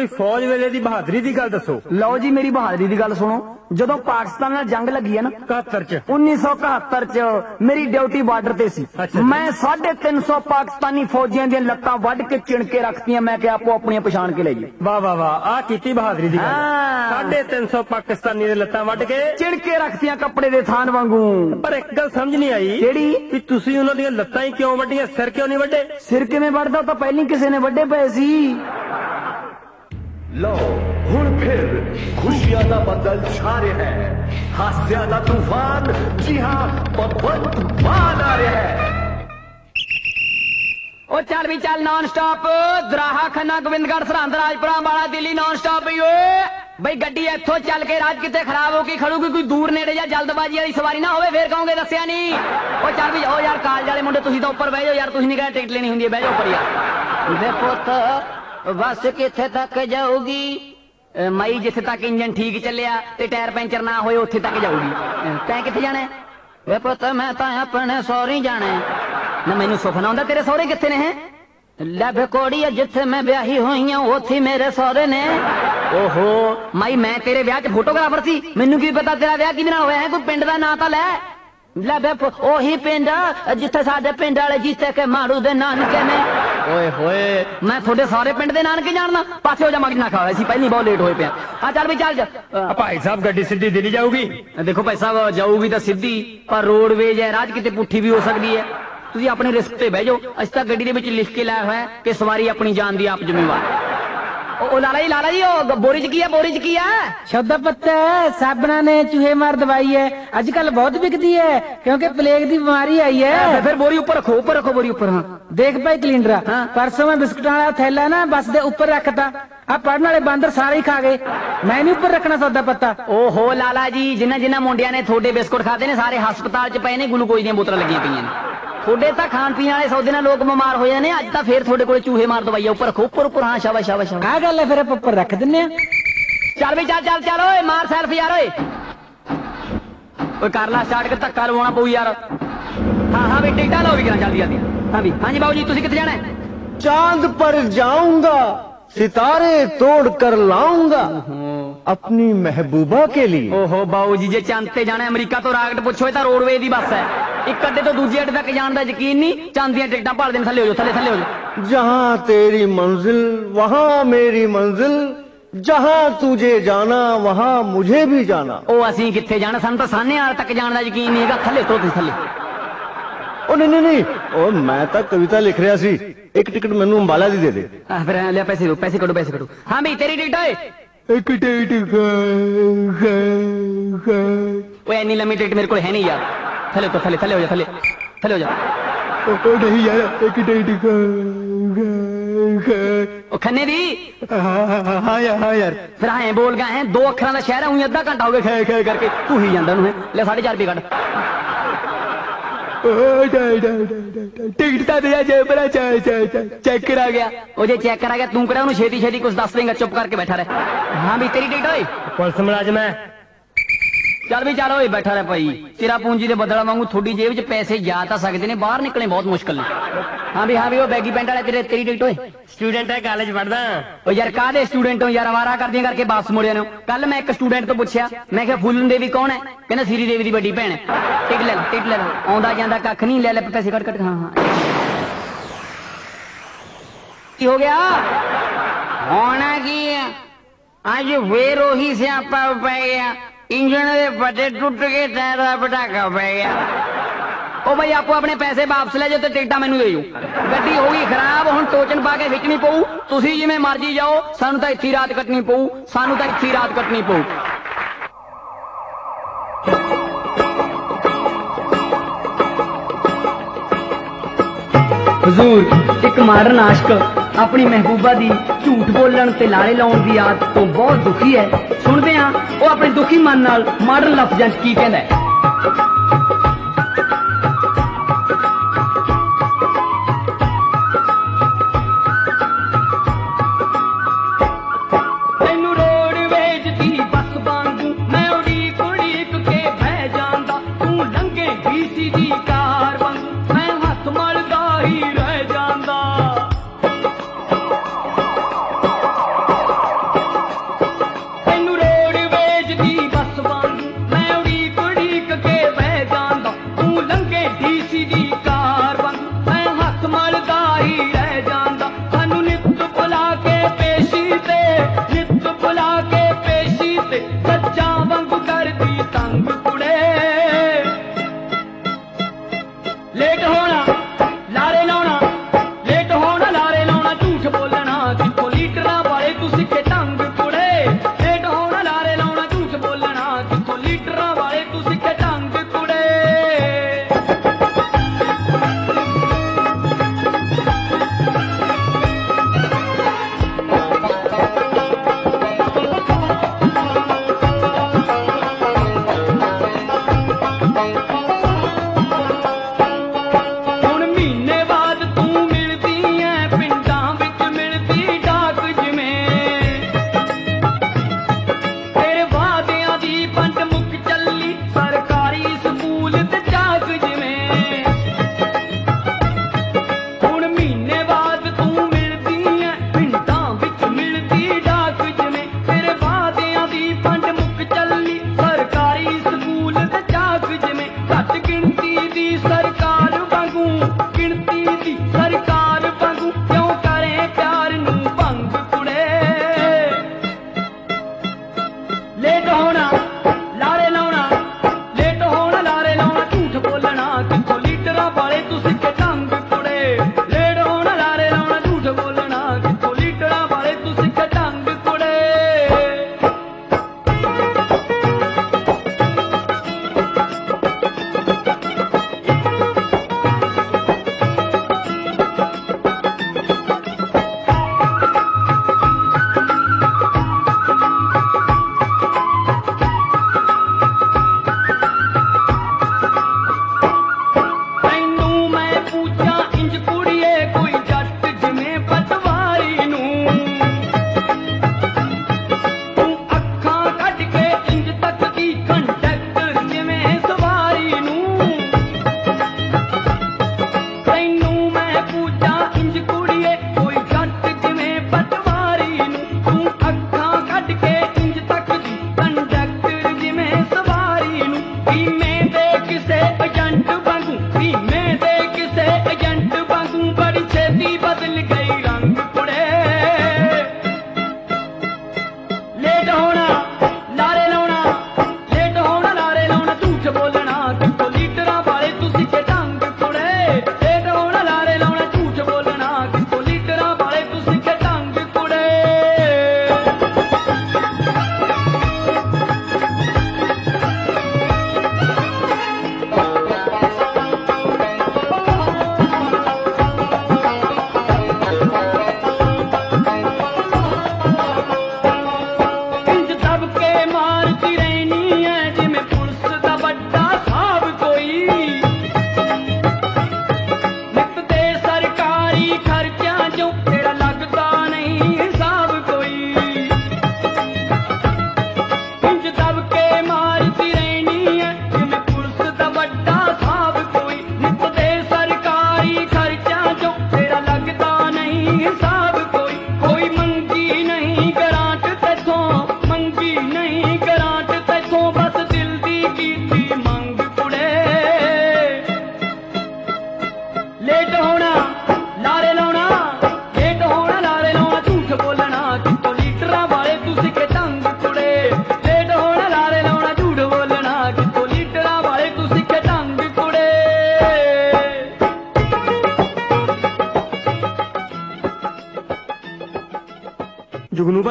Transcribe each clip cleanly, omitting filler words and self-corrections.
कोई फौज वेले दी बहादुरी दी गल दसो। लो जी मेरी बहादुरी दी गल सुनो। जदों पाकिस्तान नाल जंग लगी है ना 1971 च मेरी ड्यूटी बॉर्डर ते सी। मैं 350 पाकिस्तानी फौजियां दी लत्तां वड के चिणके रखतियां। मैं कि आपो अपनी पछाण के ले वाह वाह वाह आ कीती बहादुरी दी गल। 350 पाकिस्तानी दे लत्तां वड के चिणके रखतियां कपड़े दे थान वांगू। पर एक गल समझ नहीं आई केड़ी कि तुसी उन्हां दी लत्तां ही क्यों वड्डियां सिर क्यों नहीं वड्डे? सिर किवें वड्डदा तां पहली किसी ने वड्डे पए सी। लो हुण फिर खुशियां दा बदल छा रहा है, हास्यां दा तूफान, जी हां पवन तूफान आ रहा है। ओ चल भी चल non stop Doraha Khanna Gobindgarh Sirhind Rajpura Ambala Delhi non stop ही ओए। बई गड्डी इत्थों चल के राज किते खराब हो के खड़ूगी कोई दूर नेड़े या जल्दबाजी वाली सवारी ना होवे फिर कहोगे दस्सिया नहीं। ओ चल भी ओ यार कालज वाले मुंडे तुसीं तां उपर बह जाओ यार, तुसीं नहीं कहा टिकट लेनी हुंदी है, बह जाओ उपर यार। वे पुत्त बस किथे तक जाऊगी मई जिथे तक इंजन ठीक चलिया ते टायर पैंचर ना होए उत्थे तक जाऊगी। तैं किथे जाना है? वे पुत्त मैं तां अपने सौहरे जाना है ना। मैनू सुपना आउंदा तेरे सौहरे किथे ने? लै बेकोड़ी जिथे मैं ब्याही हुई हूं उत्थे मेरे सौहरे ने। ओहो माई मैं तेरे ब्याह च फोटोग्राफर सी, मैनू की पता तेरा ब्याह किहदे नाल होया है? कोई पिंड दा नां तां लै। लै बे ओही पिंड जिथे साडे पिंड वाले जीते के माड़ू दे नानके ने। ओए होए मैं थोड़े सारे पिंड दे नानके जानना। पासे हो जा मगज ना खा, पहली बहुत लेट होए पे। हाँ चल भी चल भाई साहब गड्डी सीधी दिल्ली जाऊगी। देखो भाई साहब जाऊगी तो सीधी, पर रोडवेज है राज किते पुठी भी हो सकती है। तुसी अपने रिस्क ते बह जाओ। अस तक गड्डी दे विच लिख के लाया हुआ है कि सवारी अपनी जान दी आप जिम्मेवार। ओ लाला जी ओ बोरी च की है? बोरी च की है? शब्द पत्ता साबना ने चूहे मार दवाई है, अजकल बहुत बिकती है क्योंकि प्लेग की बीमारी आई है। फिर बोरी ऊपर रखो, ऊपर रखो बोरी ऊपर। हाँ देख भाई कलिंडरा, परसों मैं बिस्कुट वाला थैला ना बस दे ऊपर रखता, अब पढ़ने वाले बंदर सारे ही खा गए। मैं नहीं ऊपर रखना सौदा पत्ता। ओहो लाला जी जिन्ना जिन्ना मुंडिया ने थोड़े बिस्कुट खाते ने सारे हस्पताल च पे ने, ग्लूकोज दी बोतल लगी पई ने। थोड़े तो खान पीने वाले सौदे नाल लोग बीमार हो जाने, अज तो फिर थोड़े को चूहे मार दवाई ऊपर रखो, ऊपर ऊपर। हाँ शाबाश शाबाश शाबाश। आ गल है फिर ऊपर रख दिन्ने। चल भी चल चल चल ओए मार सेल्फ यार ओए। ओए कर ला स्टार्ट के धक्का लवाना पऊ यार। हाँ हाँ भी टिकटा लो भी करा जल्दी जल्दी। हाँ भी हाँ जी बाबू जी तुसी किथे जाना है? चांद पर जाऊंगा सितारे तोड़ कर लाऊंगा अपनी महबूबा के लिए। ओहो बाबू जी जे चांद ते जाना अमरीका तो राकेट पुछो तो रोडवे दी बस है, एक अड्डे तो दूजे अड्डे तक जाने का यकीन नहीं। चांद दी टिकटा भाल देन, थले हो जाओ थले थले हो जाओ। जहां तेरी मंजिल वहां मेरी मंजिल, जहां तुझे जाना वहां मुझे भी जाना। ओ असीं किथे जाना, सानू तो साने वाल तक जाने का यकीन नहीं है। थले तो थले। ओ नहीं नहीं नहीं ओ मैं तो कविता लिख रहा सी, एक टिकट मैनू अंबाला दी दे दे। फिर ले पैसे दो, पैसे कटो पैसे कटो। हाँ भाई तेरी टिकट है? एक टिकट ओए इतनी लंबी टिकट मेरे को है नहीं यार। थले तो थले थले हो जा, थले थले हो जा। नहीं यार एक टिकट ओ खन्ने दी। हाँ यार फिर हाँ बोल गए हैं, 2 अखरां दा शहर है, अद्धा घंटा हो गया खे खे करके तू ही जांदा नूं। ले 4.5 रुपए कट। टिकट तो दिया जेब चेक करा गया। ओ जे चेक करा गया तू करा उन्हें छेती छेती कुछ दस देंगे, चुप करके बैठा रहे। हाँ भी तेरी टिकट होई? पुलिस मुलाजम है। चल भी चलो बैठा रहे भाई, तेरा पूंजी दे बदला वांगू थोड़ी जेब च पैसे जा तो सकते ने, बाहर निकलने बहुत मुश्किल है। हाँ भी वो बैगी पेंट वाले तेरी टिकट होई? स्टूडेंट है, कॉलेज पढ़दा। ओ यार काहदे स्टूडेंट हो यार, आवारा करदियां करके वापस मुड़े ने। कल मैं एक स्टूडेंट तो पूछया, मैं क्या फूलन देवी कौन है? कहना सीरी देवी दी बड़ी भैन है। टिकट ले टिकट ले आंदा जांदा कख नहीं, ले पैसे कट कट। हाँ की हो गया? होना की आज फिर ओही स्यापा पै गया, इंजन दे पटे टुट के टायर दा पटाखा पै गया। ओ भाई आपको अपने पैसे वापस ले जाओ तो टिकटा मैनू दे जाओ। गड्डी होगी खराब, हुण टोचन पा के विच नहीं पऊ, तुसीं जिवें मर्जी जाओ, सानू तां इत्थे रात कटनी पऊ, सानू तां इत्थे रात कटनी पऊ। हुजूर एक मॉडर्न आशिक अपनी महबूबा दी झूठ बोलन ते लारे लाउण दी आदत तो बहुत दुखी है। सुनते हैं वो अपने दुखी मन नाल मॉडर्न लफ्जां च की कहंदा है। तैनू रोडवेज दी बस वांगू मैं उड़ीक उड़ीक के बह जांदा, तू लंघे डीसी दी कार वांगू मैं हथ मलदा ही रह जांदा।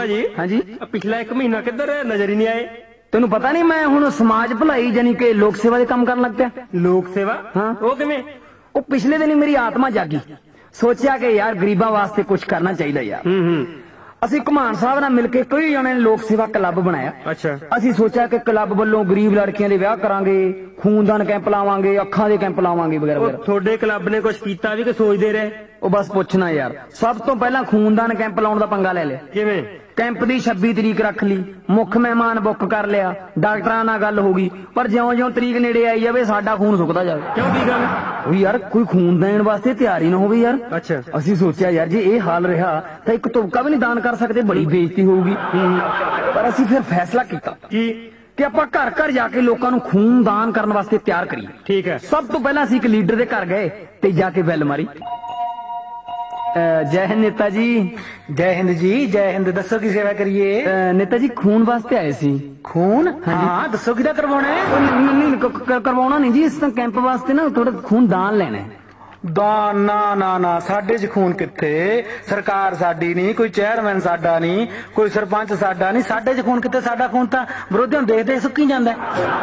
ਭਾਜੀ ਹਾਂਜੀ ਪਿਛਲਾ 1 ਮਹੀਨਾ ਕਿੱਧਰ ਨਜ਼ਰ ਹੀ ਨਹੀਂ ਆਏ। ਤੈਨੂੰ ਪਤਾ ਨਹੀਂ ਮੈਂ ਹੁਣ ਸਮਾਜ ਭਲਾਈ ਜਾਨੀ ਕਿ ਲੋਕ ਸੇਵਾ ਦੇ ਕੰਮ ਕਰਨ ਲੱਗ ਪਿਆ। ਲੋਕ ਸੇਵਾ? ਹਾਂ। ਉਹ ਕਿਵੇਂ? ਉਹ ਪਿਛਲੇ ਦਿਨ ਹੀ ਮੇਰੀ ਆਤਮਾ ਜਾਗੀ, ਸੋਚਿਆ ਕਿ ਯਾਰ ਗਰੀਬਾਂ ਵਾਸਤੇ ਕੁਝ ਕਰਨਾ ਚਾਹੀਦਾ ਯਾਰ। ਅਸੀਂ ਘਮਾਨ ਸਾਹਿਬ ਨਾਲ ਮਿਲ ਕੇ ਕਈ ਜਣੇ ਨੇ ਲੋਕ ਸੇਵਾ ਕਲੱਬ ਬਣਾਇਆ। ਅੱਛਾ। ਅਸੀਂ ਸੋਚਿਆ ਕਿ ਕਲੱਬ ਵੱਲੋਂ ਗਰੀਬ ਲੜਕੀਆਂ ਦੇ ਵਿਆਹ ਕਰਾਂਗੇ, ਖੂਨਦਾਨ ਕੈਂਪ ਲਾਵਾਂਗੇ, ਅੱਖਾਂ ਦੇ ਕੈਂਪ ਲਾਵਾਂਗੇ ਵਗੈਰਾ ਉਹ ਵਗੈਰਾ। ਤੁਹਾਡੇ ਕਲੱਬ ਨੇ ਕੁਝ ਕੀਤਾ ਵੀ ਕਿ ਸੋਚਦੇ ਰਹੇ? ਉਹ ਬਸ ਪੁੱਛਣਾ ਯਾਰ, ਸਭ ਤੋਂ ਪਹਿਲਾਂ ਖੂਨਦਾਨ ਕੈਂਪ ਲਾਉਣ ਦਾ ਪੰਗਾ ਲੈ ਲਿਆ। ਕਿਵੇਂ? ਕੈਂਪ ਦੀ 26 ਤਰੀਕ ਰੱਖ ਲਈ, ਮੁੱਖ ਮਹਿਮਾਨ ਬੁੱਕ ਕਰ ਲਿਆ, ਡਾਕਟਰਾਂ ਨਾਲ ਗੱਲ ਹੋ ਗਈ, ਪਰ ਜਿਉਂ-ਜਿਉਂ ਤਰੀਕ ਨੇੜੇ ਆਈ ਜਾਵੇ ਸਾਡਾ ਖੂਨ ਸੁੱਕਦਾ ਜਾਵੇ। ਕਿਉਂ, ਕੀ ਗੱਲ? ਉਹ ਯਾਰ ਕੋਈ ਖੂਨ ਦੇਣ ਵਾਸਤੇ ਤਿਆਰ ਹੀ ਨਾ ਹੋਵੇ ਯਾਰ। ਅੱਛਾ। ਅਸੀਂ ਸੋਚਿਆ ਯਾਰ ਜੇ ਇਹ ਹਾਲ ਰਿਹਾ ਤਾਂ ਇੱਕ ਤੁਪਕਾ ਵੀ ਨਹੀਂ ਦਾਨ ਕਰ ਸਕਦੇ, ਬੜੀ ਬੇਇੱਜ਼ਤੀ ਹੋਊਗੀ। ਪਰ ਅਸੀਂ ਫਿਰ ਫੈਸਲਾ ਕੀਤਾ ਕਿ ਆਪਾਂ ਘਰ ਘਰ ਜਾ ਕੇ ਲੋਕਾਂ ਨੂੰ ਖੂਨ ਦਾਨ ਕਰਨ ਵਾਸਤੇ ਤਿਆਰ ਕਰੀਏ। ਠੀਕ ਹੈ। ਸਭ ਤੋਂ ਪਹਿਲਾਂ ਅਸੀਂ ਇੱਕ ਲੀਡਰ ਦੇ ਘਰ ਗਏ ਤੇ ਜਾ ਕੇ ਬੈਲ ਮਾਰੀ। ਜੈ ਹਿੰਦ ਨੇਤਾ ਜੀ। ਜੈ ਹਿੰਦ ਜੀ, ਜੈ ਹਿੰਦ। ਦੱਸੋ ਕੀ ਸੇਵਾ ਕਰੀਏ? ਨੇਤਾ ਜੀ ਖੂਨ ਵਾਸਤੇ ਆਏ ਸੀ। ਖੂਨ? ਹਾਂ ਦੱਸੋ ਕਿਹਦਾ ਕਰਵਾਉਣਾ ਹੈ? ਨਹੀਂ ਕਰਵਾਉਣਾ ਨਹੀਂ ਜੀ, ਇਸ ਕੈਂਪ ਵਾਸਤੇ ਨਾ ਥੋੜਾ ਖੂਨ ਦਾਨ ਲੈਣਾ ਹੈ। ਦਾਨ? ਨਾ ਨਾ ਨਾ, ਸਾਡੇ 'ਚ ਖੂਨ ਕਿੱਥੇ? ਸਰਕਾਰ ਸਾਡੀ ਨਹੀਂ, ਕੋਈ ਚੇਅਰਮੈਨ ਸਾਡਾ ਨਹੀਂ, ਕੋਈ ਸਰਪੰਚ ਸਾਡਾ ਨਹੀਂ, ਸਾਡੇ 'ਚ ਖੂਨ ਕਿੱਥੇ? ਸਾਡਾ ਖੂਨ ਤਾਂ ਵਿਰੋਧੀਆਂ ਨੂੰ ਦੇਖਦੇ ਸੁੱਕੀ ਜਾਂਦਾ।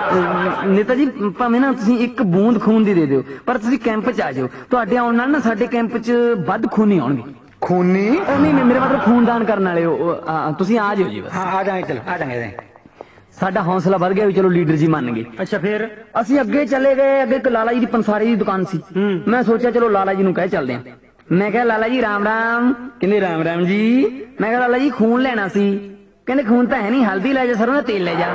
ਨੇਤਾ ਜੀ ਭਾਵੇਂ ਨਾ ਤੁਸੀਂ ਇੱਕ ਬੂੰਦ ਖੂਨ ਦੀ ਦੇ ਦਿਓ, ਪਰ ਤੁਸੀਂ ਕੈਂਪ 'ਚ ਆ ਜਾਓ। ਤੁਹਾਡੇ ਆਉਣ ਨਾਲ ਨਾ ਸਾਡੇ ਕੈਂਪ 'ਚ ਵੱਧ ਖੂਨੀ ਆਉਣਗੇ। ਖੂਨੀ? ਨਹੀਂ ਮੇਰੇ ਮਤਲਬ ਖੂਨਦਾਨ ਕਰਨ ਵਾਲੇ ਤੁਸੀਂ ਆ ਜਾਓ ਜੀ ਬਸ। ਹਾਂ ਆ ਜਾਵਾਂਗੇ, ਚਲੋ ਆ ਜਾਵਾਂਗੇ। ਸਾਡਾ ਹੌਸਲਾ ਵੱਧ ਗਿਆ ਵੀ ਚਲੋ ਲੀਡਰ ਜੀ ਮੰਨ ਗਏ। ਅੱਛਾ ਫਿਰ? ਅਸੀਂ ਅੱਗੇ ਚਲੇ ਗਏ। ਅੱਗੇ ਇੱਕ ਲਾਲਾ ਜੀ ਦੀ ਪੰਸਾਰੀ ਦੀ ਦੁਕਾਨ ਸੀ। ਮੈਂ ਸੋਚਿਆ ਚਲੋ ਲਾਲਾ ਜੀ ਨੂੰ ਕਹਿ ਚੱਲਦੇ ਆਂ। ਮੈਂ ਕਿਹਾ ਲਾਲਾ ਜੀ ਰਾਮ ਰਾਮ। ਕਹਿੰਦੇ ਰਾਮ ਰਾਮ ਜੀ। ਮੈਂ ਕਿਹਾ ਲਾਲਾ ਜੀ ਖੂਨ ਲੈਣਾ ਸੀ। ਕਹਿੰਦੇ ਖੂਨ ਤਾਂ ਹੈ ਨਹੀਂ, ਹਲਦੀ ਲੈ ਜਾ, ਸਰੋਂ ਦਾ ਤੇਲ ਲੈ ਜਾ।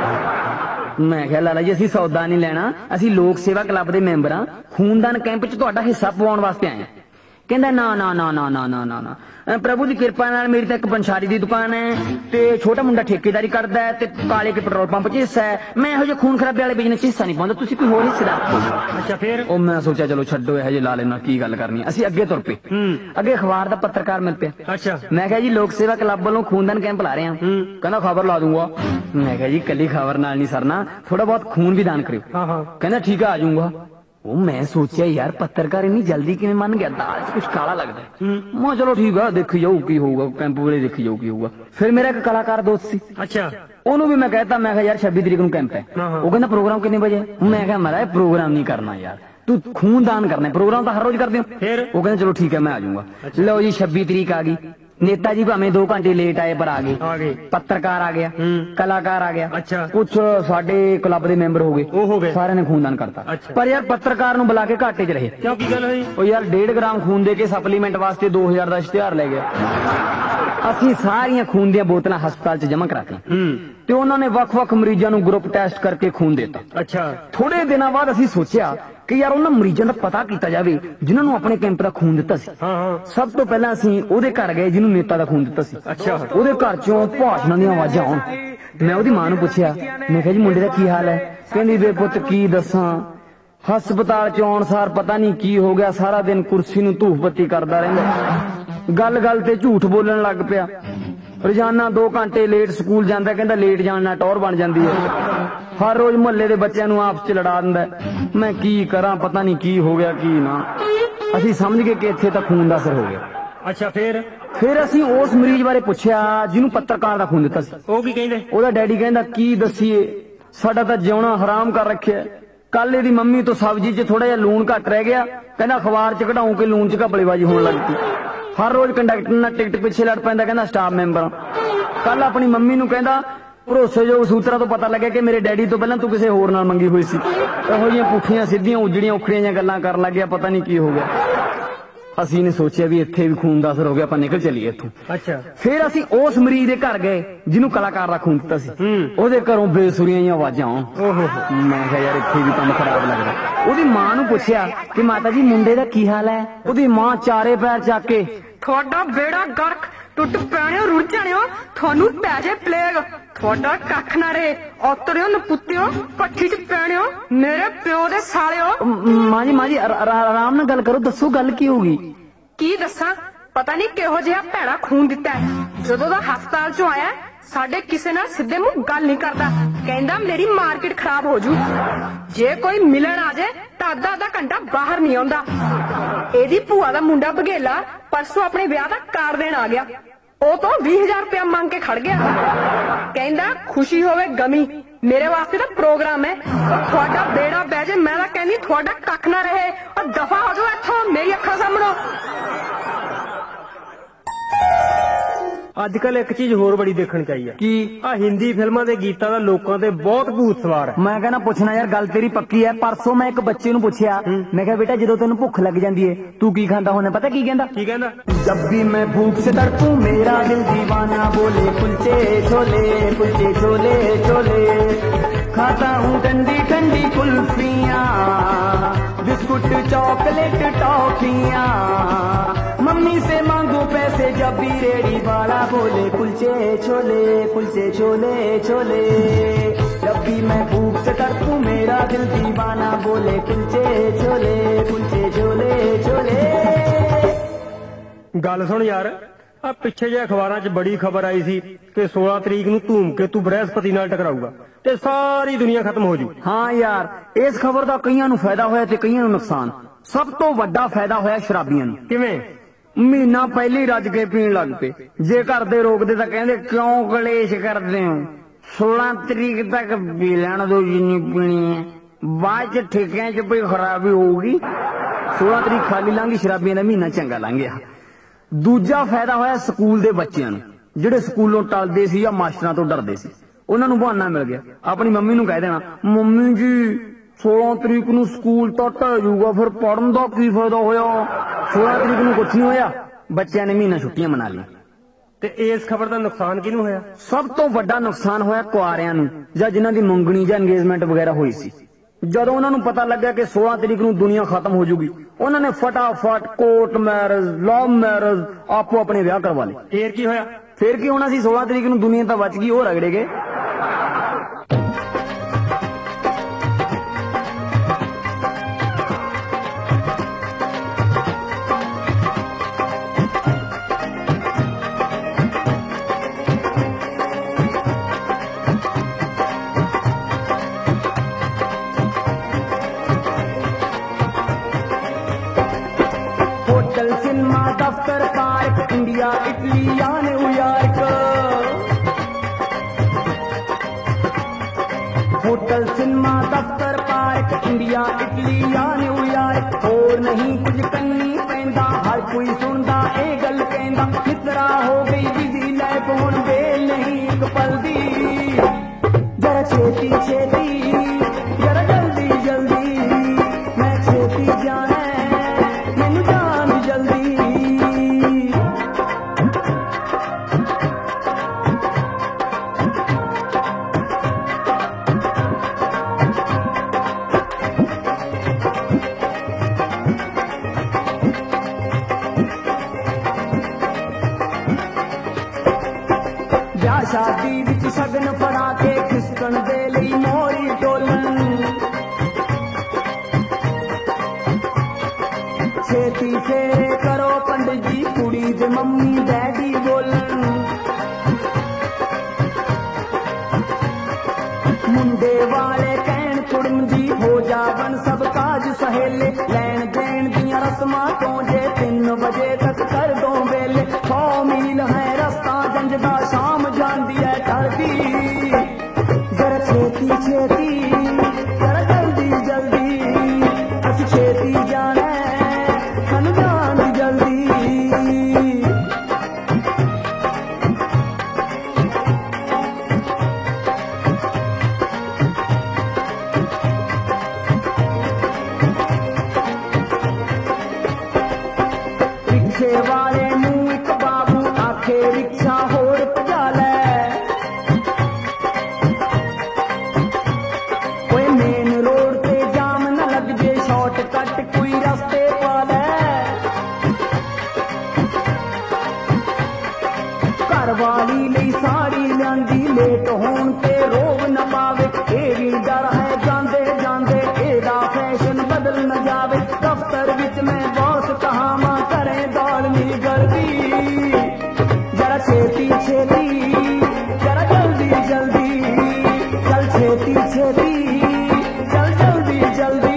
ਮੈਂ ਕਿਹਾ ਲਾਲਾ ਜੀ ਅਸੀਂ ਸੌਦਾ ਨਹੀਂ ਲੈਣਾ, ਅਸੀਂ ਲੋਕ ਸੇਵਾ ਕਲੱਬ ਦੇ ਮੈਂਬਰ ਆ, ਖੂਨਦਾਨ ਕੈਂਪ 'ਚ ਤੁਹਾਡਾ ਹਿੱਸਾ ਪਵਾਉਣ ਵਾਸਤੇ ਆਏ ਆ। ਕਹਿੰਦਾ ਨਾ ਨਾ ਨਾ ਨਾ ਨਾ ਨਾ ਨਾ ਨਾ, ਪ੍ਰਭੂ ਦੀ ਕਿਰਪਾ ਨਾਲ ਮੇਰੀ ਤਾਂ ਇੱਕ ਪੰਸਾਰੀ ਦੀ ਦੁਕਾਨ ਹੈ ਤੇ ਛੋਟਾ ਮੁੰਡਾ ਠੇਕੇਦਾਰੀ ਕਰਦਾ ਹੈ ਤੇ ਕਾਲੇ ਕੇ ਪੈਟਰੋਲ ਪੰਪ 'ਚ ਹਿੱਸਾ ਹੈ। ਮੈਂ ਇਹੋ ਜਿਹੇ ਖੂਨ ਖਰਾਬੇ ਵਾਲੇ ਬਿਜ਼ਨਸ 'ਚ ਹਿੱਸਾ ਨਹੀਂ ਪਾਉਂਦਾ, ਤੁਸੀਂ ਕੋਈ ਹੋਰ ਹਿੱਸੇਦਾਰ। ਅੱਛਾ ਫਿਰ? ਉਹ ਮੈਂ ਸੋਚਿਆ ਚਲੋ ਛੱਡੋ ਇਹੋ ਜਿਹੇ ਲਾਲੇ ਨਾਲ ਕੀ ਗੱਲ ਕਰਨੀ। ਅਸੀਂ ਅੱਗੇ ਤੁਰ ਪਏ। ਅੱਗੇ ਅਖਬਾਰ ਦਾ ਪੱਤਰਕਾਰ ਮਿਲ ਪਿਆ। ਅੱਛਾ। ਮੈਂ ਕਿਹਾ ਜੀ ਲੋਕ ਸੇਵਾ ਕਲੱਬ ਵੱਲੋਂ ਖੂਨਦਾਨ ਕੈਂਪ ਲਾ ਰਹੇ ਹਾਂ। ਕਹਿੰਦਾ ਖਬਰ ਲਾ ਦੂੰਗਾ। ਮੈਂ ਕਿਹਾ ਜੀ ਕੱਲੀ ਖਬਰ ਨਾਲ ਨਹੀਂ ਸਰਨਾ, ਥੋੜਾ ਬਹੁਤ ਖੂਨ ਵੀ ਦਾਨ ਕਰਿਓ। ਕਹਿੰਦਾ ਠੀਕ ਆ ਜਾਊਂਗਾ। ਉਹ ਮੈਂ ਸੋਚਿਆ ਯਾਰ ਪੱਤਰਕਾਰ ਇੰਨੀ ਜਲਦੀ ਕਿਵੇਂ ਮੰਨ ਗਿਆ, ਦਾਲ 'ਚ ਕੁਝ ਕਾਲਾ ਲੱਗਦਾ। ਮੈਂ ਚਲੋ ਠੀਕ ਆ, ਦੇਖੀ ਜਾਊ ਕੀ ਹੋਊਗਾ, ਕੈਂਪ ਵੇਲੇ ਦੇਖੀ ਜਾਊ ਕੀ ਹੋਊਗਾ। ਫਿਰ ਮੇਰਾ ਇੱਕ ਕਲਾਕਾਰ ਦੋਸਤ ਸੀ। ਅੱਛਾ। ਉਹਨੂੰ ਵੀ ਮੈਂ ਕਹਿਤਾ, ਮੈਂ ਕਿਹਾ ਯਾਰ 26 ਤਰੀਕ ਨੂੰ ਕੈਂਪ ਹੈ। ਉਹ ਕਹਿੰਦਾ ਪ੍ਰੋਗਰਾਮ ਕਿੰਨੇ ਵਜੇ? ਮੈਂ ਕਿਹਾ ਮਹਾਰਾਜ ਪ੍ਰੋਗਰਾਮ ਨਹੀਂ ਕਰਨਾ ਯਾਰ, ਤੂੰ ਖੂਨ ਦਾਨ ਕਰਨਾ, ਪ੍ਰੋਗਰਾਮ ਤਾਂ ਹਰ ਰੋਜ਼ ਕਰਦੇ ਹੋ। ਫਿਰ ਉਹ ਕਹਿੰਦਾ ਚਲੋ ਠੀਕ ਹੈ ਮੈਂ ਆ ਜਾਊਂਗਾ। ਲਓ ਜੀ 26 ਤਰੀਕ ਆ ਗਈ। ਨੇਤਾ ਜੀ ਭਾਵੇਂ 2 ਘੰਟੇ ਲੇਟ ਆਏ ਪਰ ਆ ਗਏ। ਪੱਤਰਕਾਰ ਆ ਗਿਆ, ਕਲਾਕਾਰ ਆ ਗਿਆ, ਕੁਝ ਸਾਡੇ ਕਲੱਬ ਦੇ ਮੈਂਬਰ ਹੋ ਗਏ, ਸਾਰਿਆਂ ਨੇ ਖੂਨਦਾਨ ਕਰਤਾ। ਪਰ ਯਾਰ ਪੱਤਰਕਾਰ ਨੂੰ ਬੁਲਾ ਕੇ ਘਾਟੇ 'ਚ ਰਹੇ। ਕਿਉਂ, ਕੀ ਗੱਲ ਹੋਈ? ਉਹ ਯਾਰ 1.5 ਗ੍ਰਾਮ ਖੂਨ ਦੇ ਕੇ ਸਪਲੀਮੈਂਟ ਵਾਸਤੇ 2000 ਦਾ ਇਸ਼ਤਿਹਾਰ ਲੈ ਗਿਆ। ਅਸੀਂ ਸਾਰੀਆਂ ਖੂਨ ਦੀਆਂ ਬੋਤਲਾਂ ਹਸਪਤਾਲ 'ਚ ਜਮ੍ਹਾਂ ਕਰਾਤੀਆਂ ਤੇ ਉਹਨਾਂ ਨੇ ਵੱਖ-ਵੱਖ ਮਰੀਜ਼ਾਂ ਨੂੰ ਗਰੁੱਪ ਟੈਸਟ ਕਰਕੇ ਖੂਨ ਦਿੱਤਾ। ਅੱਛਾ। ਥੋੜੇ ਦਿਨਾਂ ਬਾਅਦ ਅਸੀਂ ਸੋਚਿਆ ਕਿ ਯਾਰ ਉਹਨਾਂ ਮਰੀਜ਼ਾਂ ਦਾ ਪਤਾ ਕੀਤਾ ਜਾਵੇ ਜਿਨ੍ਹਾਂ ਨੂੰ ਆਪਣੇ ਕੈਂਪ ਦਾ ਖੂਨ ਦਿੱਤਾ ਸੀ। ਸਭ ਤੋਂ ਪਹਿਲਾਂ ਅਸੀਂ ਉਹਦੇ ਘਰ ਗਏ ਜਿਹਨੂੰ ਨੇਤਾ ਦਾ ਖੂਨ ਦਿੱਤਾ ਸੀ। ਅੱਛਾ। ਉਹਦੇ ਘਰ 'ਚੋਂ ਭਾਸ਼ਣਾਂ ਦੀਆਂ ਆਵਾਜ਼ਾਂ ਆਉਣ। ਮੈਂ ਉਹਦੀ ਮਾਂ ਨੂੰ ਪੁੱਛਿਆ, ਮੈਂ ਕਿਹਾ ਜੀ ਮੁੰਡੇ ਦਾ ਕੀ ਹਾਲ ਹੈ? ਕਹਿੰਦੀ ਵੇ ਪੁੱਤ ਕੀ ਦੱਸਾਂ, ਹਸਪਤਾਲ 'ਚ ਆਉਣ ਸਾਰ ਪਤਾ ਨਹੀਂ ਕੀ ਹੋ ਗਿਆ, ਸਾਰਾ ਦਿਨ ਕੁਰਸੀ ਨੂੰ ਧੂਫ ਬੱਤੀ ਕਰਦਾ ਰਹਿੰਦਾ, ਗੱਲ-ਗੱਲ ਤੇ ਝੂਠ ਬੋਲਣ ਲੱਗ ਪਿਆ, ਰੋਜ਼ਾਨਾ 2 ਘੰਟੇ ਲੇਟ ਸਕੂਲ ਜਾਂਦਾ। ਕਹਿੰਦਾ ਲੇਟ ਜਾਣ ਨਾਲ ਟੌਰ ਬਣ ਜਾਂਦੀ ਹੈ, ਹਰ ਰੋਜ਼ ਮੁਹੱਲੇ ਦੇ ਬੱਚਿਆਂ ਨੂੰ ਆਪਸ 'ਚ ਲੜਾ ਦਿੰਦਾ। ਮੈਂ ਕੀ ਕਰਾਂ, ਪਤਾ ਨਹੀਂ ਕੀ ਹੋ ਗਿਆ ਕੀ ਨਾ। ਅਸੀਂ ਸਮਝ ਗਏ ਕਿ ਇੱਥੇ ਤਾਂ ਖੂਨ ਦਾ ਅਸਰ ਹੋ ਗਿਆ। ਅੱਛਾ ਫਿਰ? ਫਿਰ ਅਸੀਂ ਉਸ ਮਰੀਜ਼ ਬਾਰੇ ਪੁੱਛਿਆ ਜਿਹਨੂੰ ਪੱਤਰਕਾਰ ਦਾ ਖੂਨ ਦਿੱਤਾ ਸੀ। ਉਹ ਕੀ ਕਹਿੰਦੇ? ਉਹਦਾ ਡੈਡੀ ਕਹਿੰਦਾ ਕੀ ਦੱਸੀਏ, ਸਾਡਾ ਤਾਂ ਜਿਉਣਾ ਹਰਾਮ ਕਰ ਰੱਖਿਆ। ਕੱਲ ਇਹਦੀ ਮੰਮੀ ਤੋਂ ਸਬਜ਼ੀ 'ਚ ਥੋੜਾ ਜਿਹਾ ਲੂਣ ਘੱਟ ਰਹਿ ਗਿਆ, ਕਹਿੰਦਾ ਅਖਬਾਰ 'ਚ ਕਢਾਉਂ ਕਿ ਲੂਣ 'ਚ ਘਪਲੇਬਾਜ਼ੀ ਹੋਣ ਲੱਗ ਪਈ। ਹਰ ਰੋਜ਼ ਕੰਡਕਟਰ ਨਾਲ ਟਿਕਟ ਪਿੱਛੇ ਲੜ ਪੈਂਦਾ, ਕਹਿੰਦਾ ਸਟਾਫ ਮੈਂਬਰ। ਕੱਲ ਆਪਣੀ ਮੰਮੀ ਨੂੰ ਕਹਿੰਦਾ ਭਰੋਸੇਯੋਗ ਸੂਤਰਾਂ ਤੋਂ ਪਤਾ ਲੱਗਿਆ ਕਿ ਮੇਰੇ ਡੈਡੀ ਤੋਂ ਪਹਿਲਾਂ ਤੂੰ ਕਿਸੇ ਹੋਰ ਨਾਲ ਮੰਗੀ ਹੋਈ ਸੀ। ਇਹੋ ਜਿਹੀਆਂ ਪੁੱਠੀਆਂ ਸਿੱਧੀਆਂ ਉਜੜੀਆਂ ਉਖੜੀਆਂ ਜਿਹੀਆਂ ਗੱਲਾਂ ਕਰਨ ਲੱਗਿਆ, ਪਤਾ ਨਹੀਂ ਕੀ ਹੋ ਗਿਆ। ਅਸੀਂ ਨੇ ਸੋਚਿਆ ਵੀ ਇੱਥੇ ਵੀ ਖੂਨ ਦਾ ਅਸਰ ਹੋ ਗਿਆ, ਆਪਾਂ ਨਿਕਲ ਚੱਲੀਏ ਇੱਥੋਂ। ਅੱਛਾ। ਫਿਰ ਅਸੀਂ ਉਸ ਮਰੀਜ਼ ਦੇ ਘਰ ਗਏ ਜਿਹਨੂੰ ਕਲਾਕਾਰ ਦਾ ਖੂਨ ਦਿੱਤਾ ਸੀ। ਉਹਦੇ ਘਰੋਂ ਬੇਸੁਰੀਆਂ ਜਿਹੀਆਂ ਆਵਾਜ਼ਾਂ ਆਉਣ। ਮੈਂ ਕਿਹਾ ਯਾਰ ਇੱਥੇ ਵੀ ਕੰਮ ਖਰਾਬ ਲੱਗਦਾ। ਉਹਦੀ ਮਾਂ ਨੂੰ ਪੁੱਛਿਆ ਕਿ ਮਾਤਾ ਜੀ ਮੁੰਡੇ ਦਾ ਕੀ ਹਾਲ ਹੈ? ਉਹਦੀ ਮਾਂ ਚਾਰੇ ਪੈਰ ਚੱਕ ਕੇ, ਤੁਹਾਡਾ ਬੇੜਾ ਗਰਕ, ਟੁੱਟ ਪੈਣਿਓ, ਰੁੜ ਜਾਣਿਓ, ਤੁਹਾਨੂੰ ਪੈ ਜੇ ਪਲੇਗ, ਤੁਹਾਡਾ ਕੱਖ ਨਾ ਰਹੇ, ਔਤਰਿਓ ਨਪੁੱਤਿਓ, ਪੱਠੀ 'ਚ ਪੈਣਿਓ, ਮੇਰੇ ਪਿਓ ਦੇ ਸਾਲਿਓ। ਮਾਂ ਜੀ ਆਰਾਮ ਨਾਲ ਗੱਲ ਕਰੋ, ਦੱਸੋ ਗੱਲ ਕੀ ਹੋਗੀ? ਕੀ ਦੱਸਾਂ, ਪਤਾ ਨਹੀਂ ਕਿਹੋ ਜਿਹਾ ਭੈੜਾ ਖੂਨ ਦਿੱਤਾ। ਜਦੋਂ ਦਾ ਹਸਪਤਾਲ 'ਚੋਂ ਆਇਆ ਸਾਡੇ ਕਿਸੇ ਨਾਲ ਸਿੱਧੇ ਮੂੰਹ ਗੱਲ ਨਹੀਂ ਕਰਦਾ, ਕਹਿੰਦਾ ਮੇਰੀ ਮਾਰਕੀਟ ਖਰਾਬ ਹੋ ਜੂ, ਜੇ ਕੋਈ ਮਿਲਣ ਆ ਜਾਏ ਤਾਂ ਅੱਧਾ ਘੰਟਾ ਬਾਹਰ ਨਹੀਂ ਆਉਂਦਾ। ਇਹਦੀ ਭੂਆ ਦਾ ਮੁੰਡਾ ਬਘੇਲਾ ਪਰਸੋਂ ਆਪਣੇ ਵਿਆਹ ਦਾ ਕਾਰਡ ਦੇਣ ਆ ਗਿਆ, ਉਹ ਤੋਂ 20,000 ਰੁਪਇਆ ਮੰਗ ਕੇ ਖੜ ਗਿਆ। ਕਹਿੰਦਾ ਖੁਸ਼ੀ ਹੋਵੇ ਗਮੀ ਮੇਰੇ ਵਾਸਤੇ ਤਾਂ ਪ੍ਰੋਗਰਾਮ ਹੈ, ਉਹ ਤੁਹਾਡਾ ਬੇੜਾ ਬਹਿ ਜੇ ਮੈਂ ਤਾਂ ਕਹਿੰਦੀ ਤੁਹਾਡਾ ਕੱਖ ਨਾ ਰਹੇ, ਉਹ ਦਫਾ ਹੋ ਜਾਓ ਇੱਥੋਂ ਮੇਰੀ ਅੱਖਾਂ ਸਾਹਮਣੋਂ। ਅੱਜ ਕੱਲ ਇੱਕ ਚੀਜ਼ ਹੋਰ ਬੜੀ ਦੇਖਣ ਚ ਆਈ ਹੈ ਕੀ? ਆ ਹਿੰਦੀ ਫਿਲਮਾਂ ਦੇ ਗੀਤਾਂ ਦਾ ਲੋਕਾਂ ਤੇ ਬਹੁਤ ਭੂਤ ਸਵਾਰ ਹੈ। ਮੈਂ ਕਹਿੰਦਾ ਪੁੱਛਣਾ ਯਾਰ, ਗੱਲ ਤੇਰੀ ਪੱਕੀ ਹੈ। ਪਰਸੋਂ ਮੈਂ ਇੱਕ ਬੱਚੇ ਨੂੰ ਪੁੱਛਿਆ, ਮੈਂ ਕਿਹਾ ਬੇਟਾ ਜਦੋਂ ਤੈਨੂੰ ਭੁੱਖ ਲੱਗ ਜਾਂਦੀ ਏ ਤੂੰ ਕੀ ਖਾਂਦਾ ਹੁੰਦਾ? ਪਤਾ ਕੀ ਕਹਿੰਦਾ? ਕੀ ਕਹਿੰਦਾ? जब भी मैं भूख से तड़पूं मेरा दिल दीवाना बोले कुलचे छोले कुलचे छोले छोले, खाता हूँ ठंडी ठंडी कुल्फियाँ बिस्कुट चॉकलेट टॉफियाँ, मम्मी से मांगू पैसे जब भी रेडी वाला बोले कुलचे छोले कुलचे छोले छोले, जब भी मैं भूख से तड़पूं मेरा दिल दीवाना बोले कुलचे छोले छोले छोले। ਗੱਲ ਸੁਣ ਯਾਰ, ਆ ਪਿੱਛੇ ਜੇ ਅਖਬਾਰਾਂ 'ਚ ਬੜੀ ਖਬਰ ਆਈ ਸੀ ਕਿ 16 ਤਰੀਕ ਨੂੰ ਧੂਮਕੇਤੂ ਬ੍ਰਹਿਸਪਤੀ ਨਾਲ ਟਕਰਾਊਗਾ ਤੇ ਸਾਰੀ ਦੁਨੀਆ ਖਤਮ ਹੋ ਜੂ। ਹਾਂ ਯਾਰ, ਇਸ ਖਬਰ ਦਾ ਕਈਆਂ ਨੂੰ ਫਾਇਦਾ ਹੋਇਆ ਤੇ ਕਈਆਂ ਨੂੰ ਨੁਕਸਾਨ। ਸਭ ਤੋਂ ਵੱਡਾ ਫਾਇਦਾ ਹੋਇਆ ਸ਼ਰਾਬੀਆਂ ਨੂੰ। ਕਿਵੇਂ? ਮਹੀਨਾ ਪਹਿਲੇ ਹੀ ਰੱਜ ਕੇ ਪੀਣ ਲੱਗ ਪਏ। ਜੇ ਘਰ ਦੇ ਰੋਕਦੇ ਤਾਂ ਕਹਿੰਦੇ ਕਿਉਂ ਕਲੇਸ਼ ਕਰਦੇ ਹੋ, 16 ਤਰੀਕ ਤੱਕ ਪੀ ਲੈਣ ਦੋ ਜਿੰਨੀ ਪੀਣੀ ਹੈ, ਬਾਅਦ ਚ ਠੇਕਿਆਂ 'ਚ ਕੋਈ ਖਰਾਬੀ ਹੋਊਗੀ। 16 ਤਰੀਕ ਖਾਲੀ ਲੰਘੀ, ਸ਼ਰਾਬੀਆਂ ਦਾ ਮਹੀਨਾ ਚੰਗਾ ਲੰਘ ਗਿਆ। ਦੂਜਾ ਫਾਇਦਾ ਹੋਇਆ ਸਕੂਲ ਦੇ ਬੱਚਿਆਂ ਨੂੰ, ਜਿਹੜੇ ਸਕੂਲੋਂ ਟਲਦੇ ਸੀ ਜਾਂ ਮਾਸਟਰਾਂ ਤੋਂ ਡਰਦੇ ਸੀ, ਉਹਨਾਂ ਨੂੰ ਬਹਾਨਾ ਮਿਲ ਗਿਆ। ਆਪਣੀ ਮੰਮੀ ਨੂੰ ਕਹਿ ਦੇਣਾ, ਮੰਮੀ ਜੀ 16 ਤਰੀਕ ਨੂੰ ਸਕੂਲ ਤਾਂ ਢਹਿ ਜਾਊਗਾ, ਫਿਰ ਪੜਨ ਦਾ ਕੀ ਫਾਇਦਾ ਹੋਇਆ। 16 ਤਰੀਕ ਨੂੰ ਕੁਛ ਨਹੀਂ ਹੋਇਆ, ਬੱਚਿਆਂ ਨੇ ਮਹੀਨਾ ਛੁੱਟੀਆਂ ਮਨਾ ਲਈਆਂ। ਤੇ ਇਸ ਖਬਰ ਦਾ ਨੁਕਸਾਨ ਕਿਹਨੂੰ ਹੋਇਆ? ਸਭ ਤੋਂ ਵੱਡਾ ਨੁਕਸਾਨ ਹੋਇਆ ਕੁਆਰਿਆਂ ਨੂੰ, ਜਾਂ ਜਿਨ੍ਹਾਂ ਦੀ ਮੰਗਣੀ ਜਾਂ ਇੰਗੇਜਮੈਂਟ ਵਗੈਰਾ ਹੋਈ ਸੀ। ਜਦੋਂ ਉਹਨਾਂ ਨੂੰ ਪਤਾ ਲੱਗਿਆ ਕਿ 16 ਤਰੀਕ ਨੂੰ ਦੁਨੀਆ ਖਤਮ ਹੋ ਜੂਗੀ, ਉਹਨਾਂ ਨੇ ਫਟਾਫਟ ਕੋਰਟ ਮੈਰਿਜ, ਲਵ ਮੈਰਿਜ ਆਪੋ ਆਪਣੇ ਵਿਆਹ ਕਰਵਾ ਲਏ। ਫੇਰ ਕੀ ਹੋਇਆ? ਫੇਰ ਕੀ ਹੋਣਾ ਸੀ, 16 ਤਰੀਕ ਨੂੰ ਦੁਨੀਆ ਤਾਂ ਬਚ ਗਈ, ਉਹ ਰਗੜੇ ਗਏ। होटल सिनेमा दफ्तर पार्क इंडिया इटली या न्यूयॉर्क, होटल सिनेमा दफ्तर पार्क इंडिया इटली या न्यूयॉर्क, और नहीं कुछ करनी पैंदा, हर कोई सुनदा ए गल कहंदा, कितरा हो गई बिजी लाइफ हुण बेल नहीं एक पल दी, जरा छेती छेती जरा जल्दी जल्दी, मैं छेती जाना मैनू जान जल्दी। ਵਿਆਹ ਸ਼ਾਦੀ ਵਿੱਚ ਸ਼ਗਨ ਫੜਾ ਕੇ ਖਿਸਕਣ ਦੇ ਲਈ ਮੋਰੀ ਟੋਲਣ, ਛੇਤੀ ਫੇਰੇ ਕਰੋ ਪੰਡਿਤ ਜੀ, ਕੁੜੀ ਦੇ ਮੰਮੀ ਡੈਡੀ ਬੋਲਣ, ਮੁੰਡੇ ਵਾਲੇ ਕਹਿਣ ਕੁੜਮ ਜੀ ਹੋ ਜਾਵਣ ਸਭ ਕਾਜ ਸਹੇਲੇ, ਲੈਣ ਦੇਣ ਦੀਆਂ ਰਸਮਾਂ ਤੋਂ ਜੇ 3 ਵਜੇ ਤੱਕ ਕਰ ਦੋ ਵੇਲੇ, 100 ਮੀਲ ਹੈ ਰਸਤਾ ਜੰਜ ਦਾ ਸ਼ਾਮ ਜਾਂਦੀ ਹੈ ਢਲਦੀ, ਜਰਾ ਛੇਤੀ ਛੇਤੀ ਜਰਾ ਜਲਦੀ ਜਲਦੀ, ਅਸੀਂ ਛੇਤੀ ਜਾਣਾ ਸਾਨੂੰ ਜਾਣ ਜਲਦੀ। ਰਿਕਸ਼ੇ ਵਾਲੇ ਨੂੰ ਇੱਕ ਬਾਬੂ ਆਖੇ ਰਿਕਸ਼ਾ ਹੋਰ ਭਜਾ ਲੈ, ਓਏ ਮੇਨ ਰੋਡ ਤੇ ਜਾਮ ਨਾ ਲੱਗ ਜੇ, ਸ਼ਾਰਟਕਟ ਕੋਈ ਰਸਤੇ ਪਾ ਲੈ, ਘਰ ਵਾਲੀ ਲਈ ਸਾੜੀ ਲਿਆਂਦੀ, ਲੇਟ ਹੋਣ ਤੇ ਰੋਬ ਨਾ ਪਾਵੇ, ਇਹ ਵੀ ਡਰ ਹੈ ਜਾਂਦੇ ਜਾਂਦੇ ਇਹਦਾ ਫੈਸ਼ਨ ਬਦਲ ਨਾ ਜਾਵੇ, ਦਫ਼ਤਰ ਵਿੱਚ ਮੈਂ ਬੌਸ ਕਹਾਵਾਂ ਕਰੇ ਦੌੜ ਨਹੀਂ ਕਰਦੀ, ਜਰਾ ਛੇਤੀ ਛੇਤੀ ਜਰਾ ਜਲਦੀ ਜਲਦੀ, ਚੱਲ ਛੇਤੀ ਛੇਤੀ ਚੱਲ ਜਲਦੀ ਜਲਦੀ।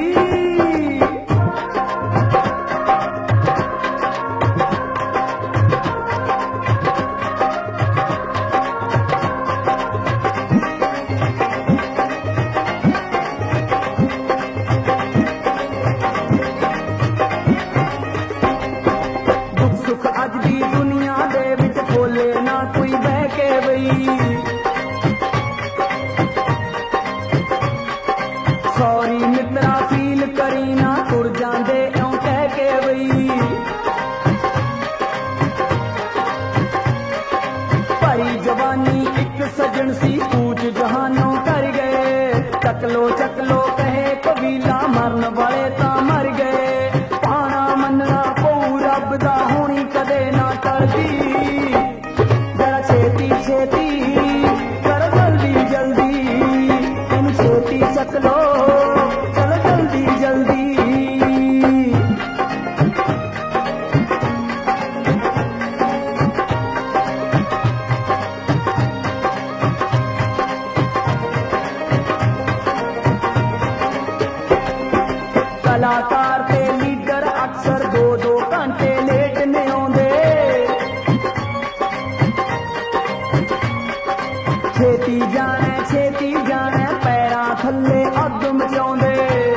एक सजन सी पूछ जहानों कर गए, चक लो कहे कबीला मरन वाले ता मर गए, पाना मनना पऊ रब दा होनी कदे ना टलदी, जरा छेती छेती कर जल्दी जल्दी, इन छेती चक लो चल जल्दी जल्दी। कलाकार ते लीडर अक्सर 2-2 घंटे लेट ने आउंदे, छेती जाने पैरां थल्ले अग मचाउंदे,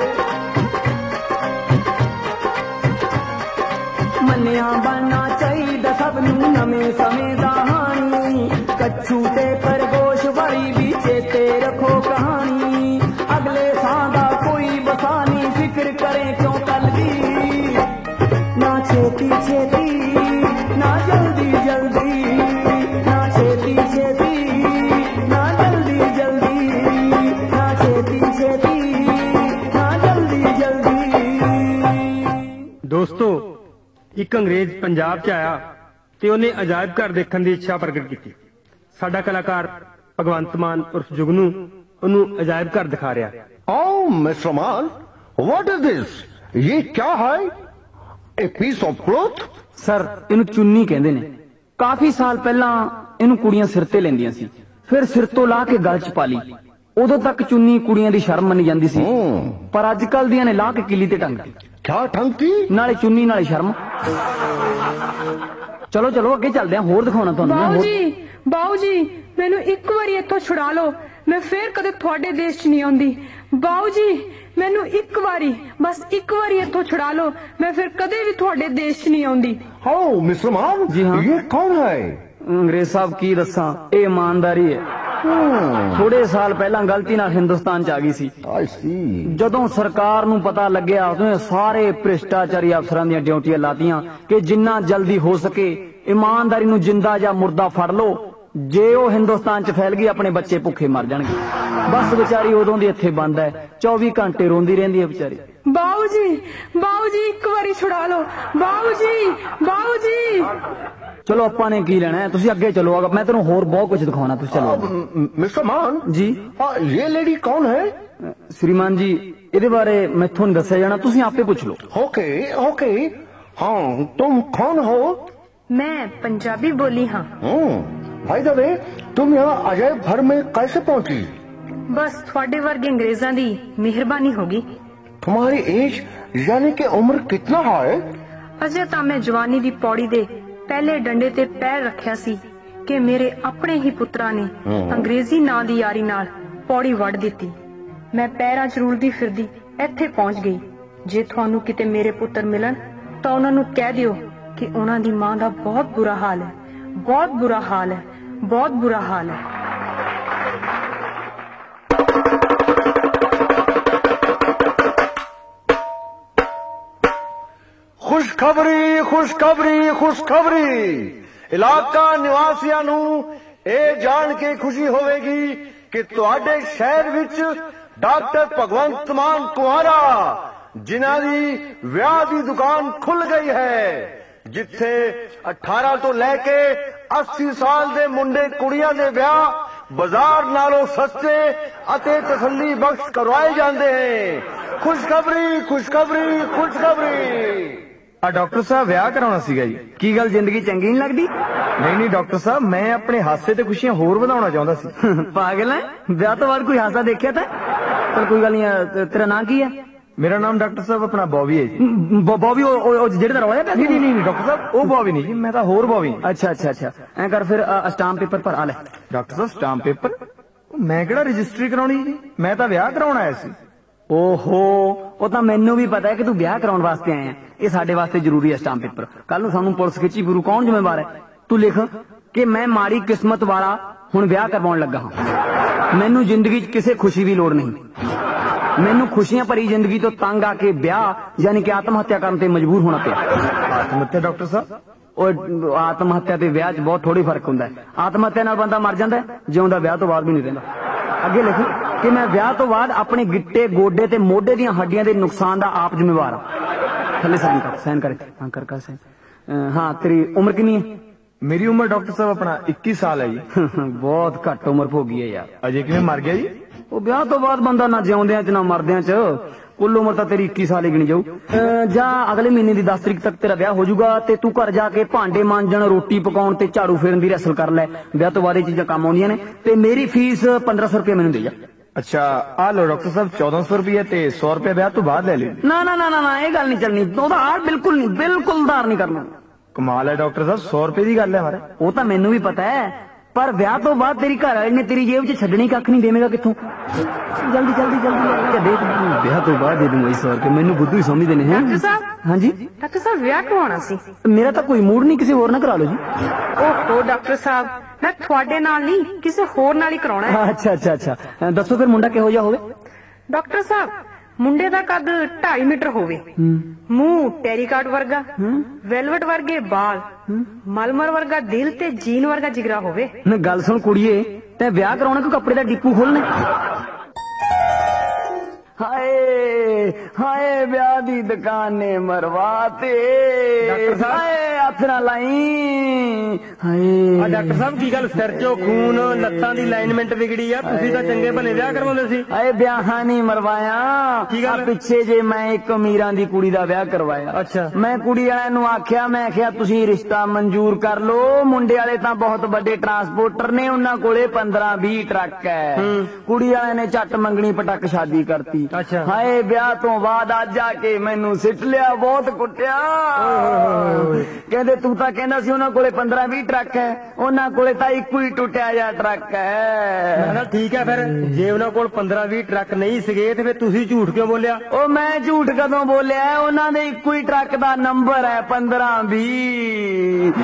मन्निया बनना चाहिदा सब नूं नवें समय दा हानी, कच्छू ते खरगोश वाली भी चेते रखो कहानी, अगले सां दा कोई बसानी फिक्र करे क्यों कल दी, ना छेती छेती ना जल्दी जल्दी, ना छेती छेती ना जल्दी जल्दी, ना छेती छेती ना जल्दी जल्दी। ਦੋਸਤੋ ਇੱਕ ਅੰਗਰੇਜ਼ ਪੰਜਾਬ 'ਚ ਆਇਆ ਤੇ ਉਹਨੇ ਅਜਾਇਬ ਘਰ ਦੇਖਣ ਦੀ ਇੱਛਾ ਪ੍ਰਗਟ ਕੀਤੀ। ਸਾਡਾ ਕਲਾਕਾਰ ਭਗਵੰਤ ਮਾਨ ਉਰਫ ਜੁਗਨੂ ਉਹਨੂੰ ਅਜਾਇਬ ਘਰ ਦਿਖਾ ਰਿਹਾ। Oh, Mr. Man, what is this? ये क्या है? A piece of cloth? Sir ਇਹਨੂੰ ਚੁੰਨੀ ਕਹਿੰਦੇ ਨੇ। ਕਾਫੀ ਸਾਲ ਪਹਿਲਾਂ ਇਹਨੂੰ ਕੁੜੀਆਂ ਸਿਰ ਤੇ ਲੈਂਦੀਆਂ ਸੀ, ਫਿਰ ਸਿਰ ਤੋਂ ਲਾ ਕੇ ਗਲ 'ਚ ਪਾ ਲਈ। ਉਦੋਂ ਤੱਕ ਚੁੰਨੀ ਕੁੜੀਆਂ ਦੀ ਸ਼ਰਮ ਮੰਨੀ ਜਾਂਦੀ ਸੀ, ਪਰ ਅੱਜ ਕੱਲ ਦੀਆਂ ਨੇ ਲਾ ਕੇ ਕਿੱਲੀ ਤੇ ਟੰਗਦੀ। क्या ठंगती? ਨਾਲੇ ਚੁੰਨੀ ਨਾਲੇ ਸ਼ਰਮ। ਚਲੋ ਚਲੋ ਅੱਗੇ ਚੱਲਦੇ ਹਾਂ, ਹੋਰ ਦਿਖਾਉਣਾ ਤੁਹਾਨੂੰ ਮੈਂ ਹੋਰ। ਬਾਊ ਜੀ ਮੈਨੂੰ ਇੱਕ ਵਾਰੀ ਇੱਥੋਂ ਛੁਡਾ ਲਓ, ਮੈਂ ਫੇਰ ਕਦੇ ਤੁਹਾਡੇ ਦੇਸ਼ 'ਚ ਨਹੀਂ ਆਉਂਦੀ। ਬਾਊ ਜੀ ਮੈਨੂੰ ਇੱਕ ਵਾਰੀ, ਬਸ ਇੱਕ ਵਾਰੀ ਇੱਥੋਂ ਛੁਡਾ ਲਓ, ਮੈਂ ਫਿਰ ਕਦੇ ਵੀ ਤੁਹਾਡੇ ਦੇਸ਼ 'ਚ ਨਹੀਂ ਆਉਂਦੀ। Oh, Mr. Man, जी हाँ। ये कौन है? ਅੰਗਰੇਜ਼ ਸਾਹਿਬ ਕੀ ਦੱਸਾਂ, ਇਹ ਇਮਾਨਦਾਰੀ ਹੈ। ਥੋੜੇ ਸਾਲ ਪਹਿਲਾਂ ਗਲਤੀ ਨਾਲ ਹਿੰਦੁਸਤਾਨ 'ਚ ਆ ਗਈ ਸੀ। I see. ਜਦੋਂ ਸਰਕਾਰ ਨੂੰ ਪਤਾ ਲੱਗਿਆ ਉਹਨੇ ਸਾਰੇ ਭ੍ਰਿਸ਼ਟਾਚਾਰੀ ਅਫਸਰਾਂ ਦੀਆਂ ਡਿਊਟੀਆਂ ਲਾਤੀਆਂ ਕਿ ਜਿੰਨਾ ਜਲਦੀ ਹੋ ਸਕੇ ਇਮਾਨਦਾਰੀ ਨੂੰ ਜਿੰਦਾ ਜਾਂ ਮੁਰਦਾ ਫੜ ਲਓ, ਜੇ ਉਹ ਹਿੰਦੁਸਤਾਨ 'ਚ ਫੈਲ ਗਈ ਆਪਣੇ ਬੱਚੇ ਭੁੱਖੇ ਮਰ ਜਾਣਗੇ। ਬਸ ਵਿਚਾਰੀ ਉਦੋਂ ਦੀ ਇੱਥੇ ਬੰਦ ਹੈ, 24 ਘੰਟੇ ਰੋਂਦੀ ਰਹਿੰਦੀ ਹੈ ਵਿਚਾਰੀ। ਬਾਊ ਜੀ ਇੱਕ ਵਾਰੀ ਛੁਡਾ ਲਓ, ਬਾਊ ਜੀ। ਚਲੋ ਆਪਾਂ ਨੇ ਕੀ ਲੈਣਾ ਹੈ, ਤੁਸੀਂ ਅੱਗੇ ਚਲੋ, ਮੈਂ ਤੈਨੂੰ ਹੋਰ ਬਹੁਤ ਕੁਝ ਦਿਖਾਉਣਾ, ਤੁਸੀਂ ਚਲੋ। Mr. Man, ਜੀ ये लेडी कौन है? श्रीमान जी ਇਹਦੇ ਬਾਰੇ ਮੈਥੋਂ ਨਹੀਂ ਦੱਸਿਆ ਜਾਣਾ, ਤੁਸੀਂ ਆਪੇ ਪੁੱਛ ਲਓ। Okay. हाँ, तुम कौन हो? मैं पंजाबी बोली हाँ। भाई दवे, तुम यहाँ अजय घर में कैसे पहुँची? बस थोड़े वर्ग अंग्रेजा दी मेहरबानी होगी। तुम्हारी एज यानी कि उम्र कितना है? अजय ਤਾਂ मैं जवानी दी पौड़ी दे पहले डंडे ते पैर रखिया सी कि मेरे अपने ही पुत्रा ने अंग्रेजी नां दी यारी नाल पौड़ी वड़ दिती। मैं पैरां च रुलदी फिरदी ਇੱਥੇ पहुंच गई। जे ਤੁਹਾਨੂੰ किते मेरे पुत्र मिलन ਤਾਂ ਉਹਨਾਂ ਨੂੰ ਕਹਿ ਦਿਓ कि ਉਹਨਾਂ ਦੀ ਮਾਂ ਦਾ बहुत बुरा हाल है, बहुत बुरा हाल है, बहुत बुरा हाल है। खुशखबरी इलाका निवासियों नूं ਇਹ ਜਾਣ ਕੇ ਖੁਸ਼ੀ ਹੋਵੇਗੀ ਕਿ ਤੁਹਾਡੇ ਸ਼ਹਿਰ ਵਿੱਚ ਡਾਕਟਰ ਭਗਵੰਤ ਮਾਨ ਕੁਆਰਾ ਜਿਨ੍ਹਾਂ ਦੀ ਵਿਆਹ ਦੀ ਦੁਕਾਨ ਖੁੱਲ ਗਈ ਹੈ, ਜਿੱਥੇ 18 ਤੋਂ ਲੈ ਕੇ 80 ਸਾਲ ਦੇ ਮੁੰਡੇ ਕੁੜੀਆਂ ਦੇ ਵਿਆਹ ਬਾਜ਼ਾਰ ਨਾਲੋਂ ਸਸਤੇ ਅਤੇ ਤਸੱਲੀ ਬਖਸ਼ ਕਰਵਾਏ ਜਾਂਦੇ ਹਨ। ਖੁਸ਼ਖਬਰੀ। ਆ ਡਾਕਟਰ ਸਾਹਿਬ ਵਿਆਹ ਕਰਾਉਣਾ ਸੀਗਾ ਜੀ। ਕੀ ਗੱਲ ਜ਼ਿੰਦਗੀ ਚੰਗੀ ਨਹੀਂ ਲੱਗਦੀ? ਨਹੀਂ ਡਾਕਟਰ ਸਾਹਿਬ, ਮੈਂ ਆਪਣੇ ਹਾਸੇ ਤੇ ਖੁਸ਼ੀਆਂ ਹੋਰ ਵਧਾਉਣਾ ਚਾਹੁੰਦਾ ਸੀ। ਪਾਗਲ ਹੈ, ਵਿਆਹ ਤੋਂ ਬਾਅਦ ਕੋਈ ਹਾਸਾ ਦੇਖਿਆ ਤਾਂ? ਚਲ ਕੋਈ ਗੱਲ ਨਹੀਂ, ਤੇਰਾ ਨਾਂ ਕੀ ਹੈ? ਮੇਰਾ ਨਾਮ ਡਾਕਟਰ ਸਾਹਿਬ ਆਪਣਾ ਬੌਬੀ ਹੈ ਜੀ। ਬੌਬੀ ਉਹ ਜਿਹੜੇ ਦਾ ਰੋਇਆ ਪਿਆ? ਨਹੀਂ ਡਾਕਟਰ ਸਾਹਿਬ, ਉਹ ਬੌਬੀ ਨਹੀਂ ਜੀ, ਮੈਂ ਤਾਂ ਹੋਰ ਬੌਬੀ। ਅੱਛਾ ਐਂ ਕਰ ਫਿਰ ਸਟਾਂਪ ਪੇਪਰ ਪਰ ਆ ਲੈ। ਡਾਕਟਰ ਸਾਹਿਬ ਸਟਾਂਪ ਪੇਪਰ? ਮੈਂ ਕਿਹੜਾ ਰਜਿਸਟਰੀ ਕਰਾਉਣੀ ਜੀ, ਮੈਂ ਤਾਂ ਵਿਆਹ ਕਰਾਉਣ ਆਇਆ ਸੀ। ਓਹੋ, ਉਹ ਤਾਂ ਮੈਨੂੰ ਵੀ ਪਤਾ ਹੈ ਕਿ ਤੂੰ ਵਿਆਹ ਕਰਾਉਣ ਵਾਸਤੇ ਆਇਆ। ਇਹ ਸਾਡੇ ਵਾਸਤੇ ਜ਼ਰੂਰੀ ਹੈ ਸਟਾਂਪ ਪੇਪਰ। ਕੱਲ ਨੂੰ ਸਾਨੂੰ ਪੁਲਿਸ ਖਿੱਚੀ ਫਿਰੂ, ਕੌਣ ਜ਼ਿੰਮੇਵਾਰ ਹੈ? ਤੂੰ ਲਿਖ ਕਿ ਮੈਂ ਮਾੜੀ ਕਿਸਮਤ ਵਾਲਾ ਹੁਣ ਵਿਆਹ ਕਰਵਾਉਣ ਲੱਗਾ ਹਾਂ। ਮੈਨੂੰ ਜ਼ਿੰਦਗੀ 'ਚ ਕਿਸੇ ਖੁਸ਼ੀ ਦੀ ਲੋੜ ਨਹੀਂ। ਮੈਨੂੰ ਖੁਸ਼ੀਆਂ ਭਰੀ ਜ਼ਿੰਦਗੀ ਤੋਂ ਤੰਗ ਆ ਕੇ ਵਿਆਹ ਯਾਨੀ ਕਿ ਆਤਮ ਹੱਤਿਆ ਕਰਨ ਤੇ ਮਜਬੂਰ ਹੋਣਾ ਪਿਆ। ਆਤਮ ਹੱਤਿਆ ਡਾਕਟਰ ਸਾਹਿਬ? ਉਹ ਆਤਮ ਹੱਤਿਆ ਤੇ ਵਿਆਹ 'ਚ ਬਹੁਤ ਥੋੜੀ ਫਰਕ ਹੁੰਦਾ ਹੈ। ਆਤਮ ਹੱਤਿਆ ਨਾਲ ਬੰਦਾ ਮਰ ਜਾਂਦਾ, ਜਿਉਂਦਾ ਵਿਆਹ ਤੋਂ ਬਾਅਦ ਵੀ ਨਹੀਂ ਰਹਿੰਦਾ। ਅੱਗੇ ਲਿਖੋ ਕਿ ਮੈਂ ਵਿਆਹ ਤੋਂ ਬਾਅਦ ਆਪਣੇ ਗਿੱਟੇ, ਗੋਡੇ ਤੇ ਮੋਢੇ ਦੀਆਂ ਹੱਡੀਆਂ ਦੇ ਨੁਕਸਾਨ ਦਾ ਆਪ ਜ਼ਿੰਮੇਵਾਰ ਹਾਂ। ਥੱਲੇ ਸਾਈਨ ਕਰ ਹਾਂ ਕਰ ਸਾਈਨ। ਹਾਂ, ਤੇਰੀ ਉਮਰ ਕਿੰਨੀ ਹੈ? ਮੇਰੀ ਉਮਰ ਡਾਕਟਰ ਸਾਹਿਬ ਆਪਣਾ 21 ਸਾਲ ਹੈ ਜੀ। ਬਹੁਤ ਘੱਟ ਉਮਰ ਹੋ ਗਈ ਹੈ ਯਾਰ। ਅਜੇ ਕਿਵੇਂ ਮਰ ਗਿਆ ਜੀ? ਉਹ ਵਿਆਹ ਤੋਂ ਬਾਅਦ ਬੰਦਾ ਨਾ ਜਿਉਂਦਿਆਂ 'ਚ ਨਾ ਮਰਦਿਆਂ 'ਚ, ਕੁੱਲ ਉਮਰ ਤਾਂ ਤੇਰੀ 21 ਸਾਲ ਹੀ ਗਿਣੀ ਜਾਊ। ਜਾਂ ਅਗਲੇ ਮਹੀਨੇ ਦੀ 10 ਤਰੀਕ ਤੱਕ ਤੇਰਾ ਵਿਆਹ ਹੋ ਜਾਊਗਾ ਤੇ ਤੂੰ ਘਰ ਜਾ ਕੇ ਭਾਂਡੇ ਮਾਂਜਣ, ਰੋਟੀ ਪਕਾਉਣ ਤੇ ਝਾੜੂ ਫੇਰਨ ਦੀ ਰੈਸਲ ਕਰ ਲੈ। ਵਿਆਹ ਤੋਂ ਬਾਅਦ ਇਹ ਚੀਜ਼ਾਂ ਕੰਮ ਆਉਂਦੀਆਂ ਨੇ। ਤੇ ਮੇਰੀ ਫੀਸ 1500 ਰੁਪਏ ਮੈਨੂੰ ਦੇ ਜਾ। ਅੱਛਾ, ਆ ਲੋ ਡਾਕਟਰ ਸਾਹਿਬ 1400 ਰੁਪਏ ਤੇ 100 ਰੁਪਏ ਵਿਆਹ ਤੋਂ ਬਾਅਦ ਲੈ ਲਿਓ। ਨਾ ਨਾ ਨਾ ਨਾ, ਇਹ ਗੱਲ ਨਹੀਂ ਚੱਲਣੀ। ਉਧਾਰ ਬਿਲਕੁਲ ਨਹੀਂ, ਬਿਲਕੁਲ ਉਧਾਰ ਨਹੀਂ ਕਰਨਾ। ਕਮਾਲ ਹੈ ਡਾਕਟਰ ਸਾਹਿਬ, 100 ਰੁਪਏ ਦੀ ਗੱਲ ਹੈ ਹਮਾਰੇ। ਉਹ ਤਾਂ ਮੈਨੂੰ ਵੀ ਪਤਾ ਹੈ, ਪਰ ਵਿਆਹ ਤੋਂ ਬਾਅਦ ਤੇਰੀ ਘਰ ਵਾਲੀ ਨੇ ਤੇਰੀ ਜੇਬ 'ਚ ਛੱਡਣੀ ਕੱਖ ਨਹੀਂ, ਦੇਵੇਂਗਾ ਕਿੱਥੋਂ? ਜਲਦੀ ਜਲਦੀ ਜਲਦੀ ਦੇਖ, ਵਿਆਹ ਤੋਂ ਬਾਅਦ ਦੇ ਦੂੰਗਾ 100 ਰੁਪਏ। ਮੈਨੂੰ ਬੁੱਧੂ ਹੀ ਸਮਝਦੇ ਨੇ। ਡਾਕਟਰ ਸਾਹਿਬ, ਹਾਂਜੀ ਡਾਕਟਰ ਸਾਹਿਬ ਵਿਆਹ ਕਰਵਾਉਣਾ ਸੀ। ਮੇਰਾ ਤਾਂ ਕੋਈ ਮੂਡ ਨਹੀਂ, ਕਿਸੇ ਹੋਰ ਨਾਲ ਕਰਾ ਲਓ ਜੀ। ਓਹੋ ਡਾਕਟਰ ਸਾਹਿਬ, ਮੈਂ ਤੁਹਾਡੇ ਨਾਲ ਨਹੀਂ ਕਿਸੇ ਹੋਰ ਨਾਲ ਹੀ ਕਰਾਉਣਾ ਹੈ। ਅੱਛਾ ਅੱਛਾ ਅੱਛਾ, ਦੱਸੋ ਫਿਰ ਮੁੰਡਾ ਕਿਹੋ ਜਿਹਾ ਹੋਵੇ? ਡਾਕਟਰ ਸਾਹਿਬ, ਮੁੰਡੇ ਦਾ ਕੱਦ 2.5 ਮੀਟਰ ਹੋਵੇ, ਮੂੰਹ ਟੈਰੀਕਾਟ ਵਰਗਾ, ਵੈਲਵਟ ਵਰਗੇ ਬਾਲ, ਮਲਮਰ ਵਰਗਾ ਦਿਲ ਤੇ ਜੀਨ ਵਰਗਾ ਜਿਗਰਾ ਹੋਵੇ। ਨਾ ਗੱਲ ਸੁਣ ਕੁੜੀਏ, ਤੈਂ ਵਿਆਹ ਕਰਾਉਣਾ ਕਿ ਕੱਪੜੇ ਦਾ ਡਿਪੂ ਖੋਲਣਾ? ਹਾਏ ਹਾਏ, ਵਿਆਹ ਦੀ ਦੁਕਾਨ ਨੇ ਮਰਵਾਤੇ। ਡਾਕਟਰ ਸਾਹਿਬ, ਹਾਏ ਹੱਥ ਨਾ ਲਾਈ। ਹਾਏ ਡਾਕਟਰ ਸਾਹਿਬ, ਕੀ ਗੱਲ ਸਿਰ 'ਚੋਂ ਖੂਨ, ਲੱਤਾਂ ਦੀ ਅਲਾਈਨਮੈਂਟ ਵਿਗੜੀ ਆ? ਤੁਸੀਂ ਤਾਂ ਚੰਗੇ ਭਲੇ ਵਿਆਹ ਕਰਵਾਉਂਦੇ ਸੀ। ਹਾਏ ਵਿਆਹਾਂ ਨਹੀਂ ਮਰਵਾਇਆ। ਕੀ ਗੱਲ? ਪਿੱਛੇ ਜੇ ਮੈਂ ਇੱਕ ਅਮੀਰਾਂ ਦੀ ਕੁੜੀ ਦਾ ਵਿਆਹ ਕਰਵਾਇਆ। ਅੱਛਾ। ਮੈਂ ਕੁੜੀ ਵਾਲਿਆਂ ਨੂੰ ਆਖਿਆ, ਮੈਂ ਕਿਹਾ ਤੁਸੀਂ ਰਿਸ਼ਤਾ ਮਨਜ਼ੂਰ ਕਰ ਲਓ। ਮੁੰਡੇ ਵਾਲੇ ਤਾਂ ਬਹੁਤ ਵੱਡੇ ਟਰਾਂਸਪੋਰਟਰ ਨੇ, ਉਹਨਾਂ ਕੋਲੇ 15-20 ਟਰੱਕ ਹੈ। ਕੁੜੀ ਵਾਲਿਆਂ ਨੇ ਝੱਟ ਮੰਗਣੀ ਪਟਕ ਸ਼ਾਦੀ ਕਰਤੀ। ਅੱਛਾ। ਹਾਏ ਵਿਆਹ ਤੋਂ ਬਾਅਦ ਅੱਜ ਆ ਕੇ ਮੈਨੂੰ ਸਿੱਟ ਲਿਆ, ਬਹੁਤ ਕੁੱਟਿਆ। ਕਹਿੰਦੇ ਤੂੰ ਤਾਂ ਕਹਿੰਦਾ ਸੀ ਉਹਨਾਂ ਕੋਲੇ 15-20 ਟਰੱਕ ਹੈ, ਉਹਨਾਂ ਕੋਲੇ ਤਾਂ ਇੱਕੋ ਹੀ ਟੁੱਟਿਆ ਜਿਹਾ ਟਰੱਕ ਹੈ। ਮੈਂ ਕਿਹਾ ਠੀਕ ਹੈ, ਫਿਰ ਜੇ ਉਹਨਾਂ ਕੋਲ 15-20 ਟਰੱਕ ਨਹੀਂ ਸੀਗੇ ਤੇ ਫਿਰ ਤੁਸੀਂ ਝੂਠ ਕਿਉਂ ਬੋਲਿਆ? ਉਹ ਮੈਂ ਝੂਠ ਕਦੋਂ ਬੋਲਿਆ? ਉਹਨਾਂ ਦੇ ਇੱਕੋ ਹੀ ਟਰੱਕ ਦਾ ਨੰਬਰ ਹੈ 15-20।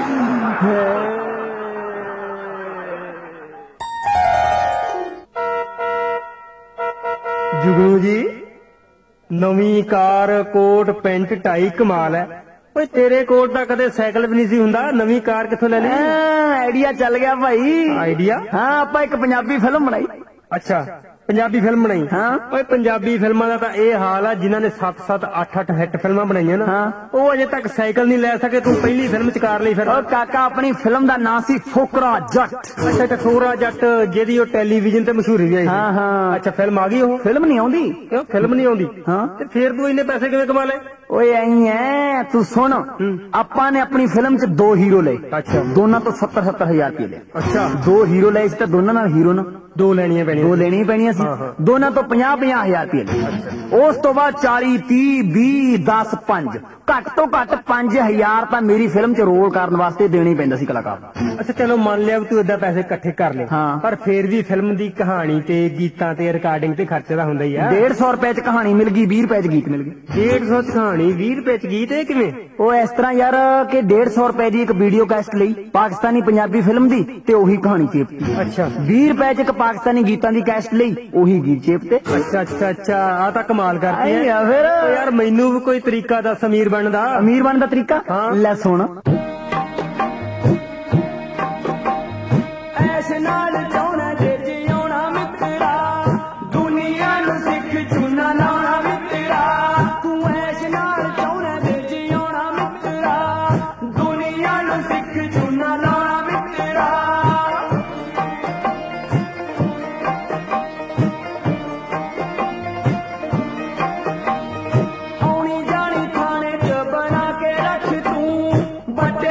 ਜੁਗਨੂ ਜੀ, ਨਵੀਂ ਕਾਰ, ਕੋਟ, ਪੈਂਟ, ਟਾਈ, ਕਮਾਲ ਹੈ। ਓਏ ਤੇਰੇ ਕੋਲ ਤਾਂ ਕਦੇ ਸਾਈਕਲ ਵੀ ਨਹੀਂ ਸੀ ਹੁੰਦਾ, ਨਵੀਂ ਕਾਰ ਕਿੱਥੋਂ ਲੈ ਲਈ? ਆਈਡੀਆ ਚੱਲ ਗਿਆ ਭਾਈ। ਆਈਡੀਆ? ਹਾਂ, ਆਪਾਂ ਇੱਕ ਪੰਜਾਬੀ ਫਿਲਮ ਬਣਾਈ। ਅੱਛਾ, ਪੰਜਾਬੀ ਫਿਲਮ ਬਣਾਈ? ਹਾਂ। ਓਏ ਪੰਜਾਬੀ ਫਿਲਮਾਂ ਦਾ ਤਾਂ ਇਹ ਹਾਲ ਆ, ਜਿਨ੍ਹਾਂ ਨੇ 7-7, 8-8 ਹਿੱਟ ਫਿਲਮਾਂ ਬਣਾਈਆਂ ਨਾ, ਉਹ ਅਜੇ ਤੱਕ ਸਾਈਕਲ ਨਹੀਂ ਲੈ ਸਕੇ। ਤੂੰ ਪਹਿਲੀ ਫਿਲਮ 'ਚ ਕਾਰ ਲਈ ਫਿਰ? ਉਹ ਕਾਕਾ, ਆਪਣੀ ਫਿਲਮ ਦਾ ਨਾਂ ਸੀ ਫੋਕਰਾ ਜੱਟ। ਅੱਛਾ, ਫੋਕਰਾ ਜੱਟ, ਜਿਹਦੀ ਉਹ ਟੈਲੀਵਿਜ਼ਨ ਤੇ ਮਸ਼ਹੂਰੀ ਵੀ ਆਈ। ਹਾਂ ਹਾਂ। ਅੱਛਾ, ਫਿਲਮ ਆ ਗਈ? ਉਹ ਫਿਲਮ ਨਹੀਂ ਆਉਂਦੀ। ਕਿਉਂ ਫਿਲਮ ਨਹੀਂ ਆਉਂਦੀ? ਹਾਂ। ਤੇ ਫਿਰ ਤੂੰ ਇੰਨੇ ਪੈਸੇ ਕਿਵੇਂ ਕਮਾ ਲਏ? ਓਏ ਐਂ ਹੈ, ਤੂੰ ਸੁਣ, ਆਪਾਂ ਨੇ ਆਪਣੀ ਫਿਲਮ 'ਚ 2 ਹੀਰੋ ਲਏ। ਅੱਛਾ। ਦੋਨਾਂ ਤੋਂ 70-70 ਹਜ਼ਾਰ ਰੁਪਏ ਲਏ। ਅੱਛਾ। 2 ਹੀਰੋ ਲਏ ਸੀ ਤਾਂ ਦੋਨਾਂ ਨਾਲ ਹੀਰੋ ਨਾ 2 ਲੈਣੀਆਂ ਪੈਣੀਆਂ। 2 ਲੈਣੀਆਂ ਪੈਣੀਆਂ ਸੀ। ਦੋਨਾਂ ਤੋਂ 50-50 ਹਜ਼ਾਰ ਰੁਪਏ ਲਏ। ਉਸ ਤੋਂ ਬਾਅਦ 40-30-20-10 5 ਘੱਟ ਤੋਂ ਘੱਟ 5000 ਤਾਂ ਮੇਰੀ ਫਿਲਮ 'ਚ ਰੋਲ ਕਰਨ ਵਾਸਤੇ ਦੇਣੀ ਪੈਂਦਾ ਸੀ ਕਲਾਕਾਰ ਨੂੰ। ਅੱਛਾ, ਚਲੋ ਮੰਨ ਲਿਆ ਤੂੰ ਏਦਾਂ ਪੈਸੇ ਇਕੱਠੇ ਕਰ ਲਏ, ਹਾਂ। ਪਰ ਫਿਰ ਵੀ ਫਿਲਮ ਦੀ ਕਹਾਣੀ ਤੇ ਗੀਤਾਂ ਤੇ ਰਿਕਾਰਡਿੰਗ ਤੇ ਖਰਚਾ ਤਾਂ ਹੁੰਦਾ ਹੀ ਆ। 150 ਰੁਪਏ 'ਚ ਕਹਾਣੀ ਮਿਲ ਗਈ, 20 ਰੁਪਏ 'ਚ ਗੀਤ ਮਿਲ ਗਏ। 150 'ਚ ਕਹਾਣੀ, 20 ਰੁਪਏ 'ਚ ਗੀਤ? ਇਹ ਕਿਵੇਂ? ਉਹ ਇਸ ਤਰ੍ਹਾਂ ਯਾਰ ਕਿ 150 ਰੁਪਏ ਦੀ ਇੱਕ ਵੀਡੀਓ ਕੈਸਟ ਲਈ ਪਾਕਿਸਤਾਨੀ ਪੰਜਾਬੀ ਫਿਲਮ ਦੀ ਤੇ ਉਹੀ ਕਹਾਣੀ ਚੇਪ। ਅੱਛਾ। 20 ਰੁਪਏ 'ਚ ਇੱਕ ਪਾਕਿਸਤਾਨੀ ਗੀਤਾਂ ਦੀ ਕੈਸਟ ਲਈ, ਉਹੀ ਗੀਤ ਚੇਪ ਤੇ। ਅੱਛਾ ਅੱਛਾ ਅੱਛਾ, ਆ ਤਾਂ ਕਮਾਲ ਕਰਤੀ ਹੈ ਫਿਰ ਯਾਰ। ਮੈਨੂੰ ਵੀ ਕੋਈ ਤਰੀਕਾ ਦੱਸ ਅਮੀਰ ਬਣਨ ਦਾ। ਅਮੀਰ ਬਣਨ ਦਾ ਤਰੀਕਾ? ਹਾਂ। ਲੈ ਸੁਣ। ਐਸੇ ਨਾਲ ਚਾਹਣਾ ਜੇ ਜਿਉਣਾ ਮਿੱਤਰਾ, ਦੁਨੀਆ ਨੂੰ ਸਿੱਖ ਚੂਨਾ ਲਾਉਣਾ ਮਿੱਤਰਾ। ਤੂੰ ਐਸੇ ਨਾਲ ਚਾਹਣਾ ਜੇ ਜਿਉਣਾ ਮਿੱਤਰਾ, ਦੁਨੀਆ ਨੂੰ ਸਿੱਖ ਚੂਨਾ ਲਾਉਣਾ ਮਿੱਤਰਾ। ਆਉਣੀ ਜਾਣੀ ਥਾਣੇ 'ਚ ਬਣਾ ਕੇ ਰੱਖ ਤੂੰ, ਵੱਡੇ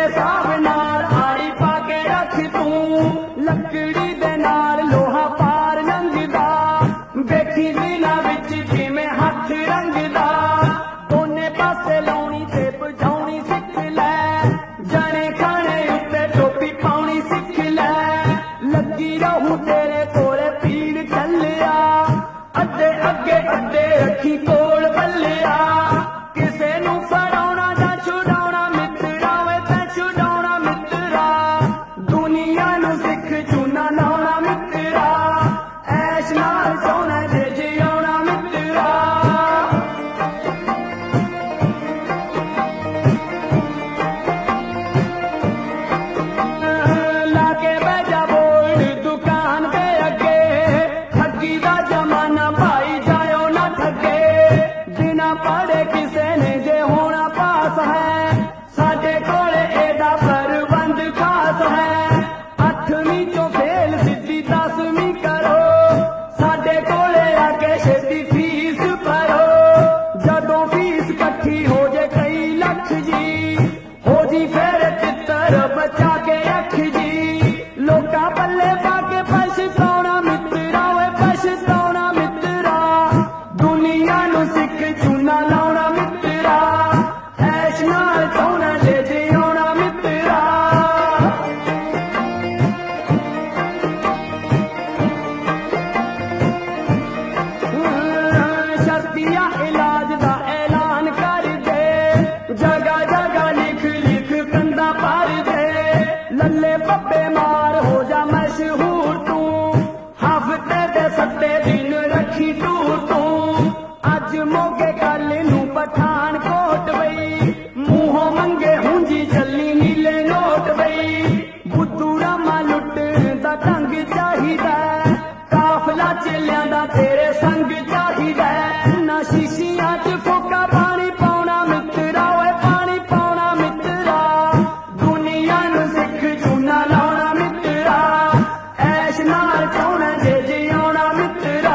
इलाज दा ऐलान कर दे जगह जगह लिख लिख कंधा भर दे लल्ले पप्पे मार हो जा मशहूर तू हफ्ते दे 7 दिन रखी टूर तू अज मोगे कल नू पठानकोट बई मुंहों मंगे हुंजी चली नीले नोट बई बुद्धू रामा लुट दा ढंग चाहिदा काफला चेलियां दा तेरे संग चाहिदा ना शीशियां च फोका पानी पाउना मित्रा ओए पानी पाउना मित्रा दुनिया नू सिख चूना लाउना मित्रा ऐश नाल चाउना जे जियाउना मित्रा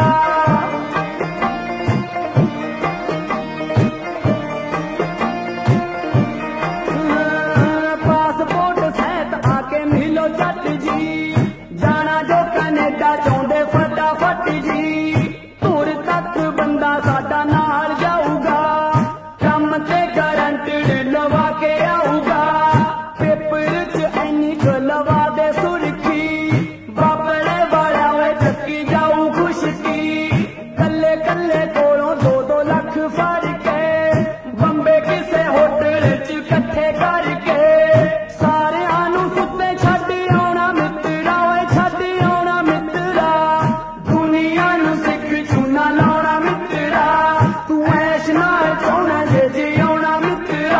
पासपोर्ट सहित आके मिलो जट जी जाना जो कनेडा चाਹੁੰਦੇ फटाफट जी तुर तक बंदा साडा नाल जाऊगा कम ते गारंटेड लवा के आऊगा पेपर च ऐनी लवा दे सुर्खी बाबड़े वाला वे चक्की जाऊ खुशकी कल्ले कल्ले कोलों 2-2 लाख फड़ के बंबे किसे होटल च कट्ठे करके सारिਆਂ ਨੂੰ ਸੁੱਤੇ ਛੱਡ ਆਉਣਾ ਮਿੱਤਰਾ ਓਏ ਛੱਡ ਆਉਣਾ ਮਿੱਤਰਾ ਦੁਨੀਆ ਨੂੰ ਸਿੱਖ ਚੂਨਾ ਲਾਉਣਾ ਮਿੱਤਰਾ ਤੂੰ ਐਸ਼ ਨਾਲ ਚਾਹੁੰਦਾ ਜੇ ਜਿਉਣਾ ਮਿੱਤਰਾ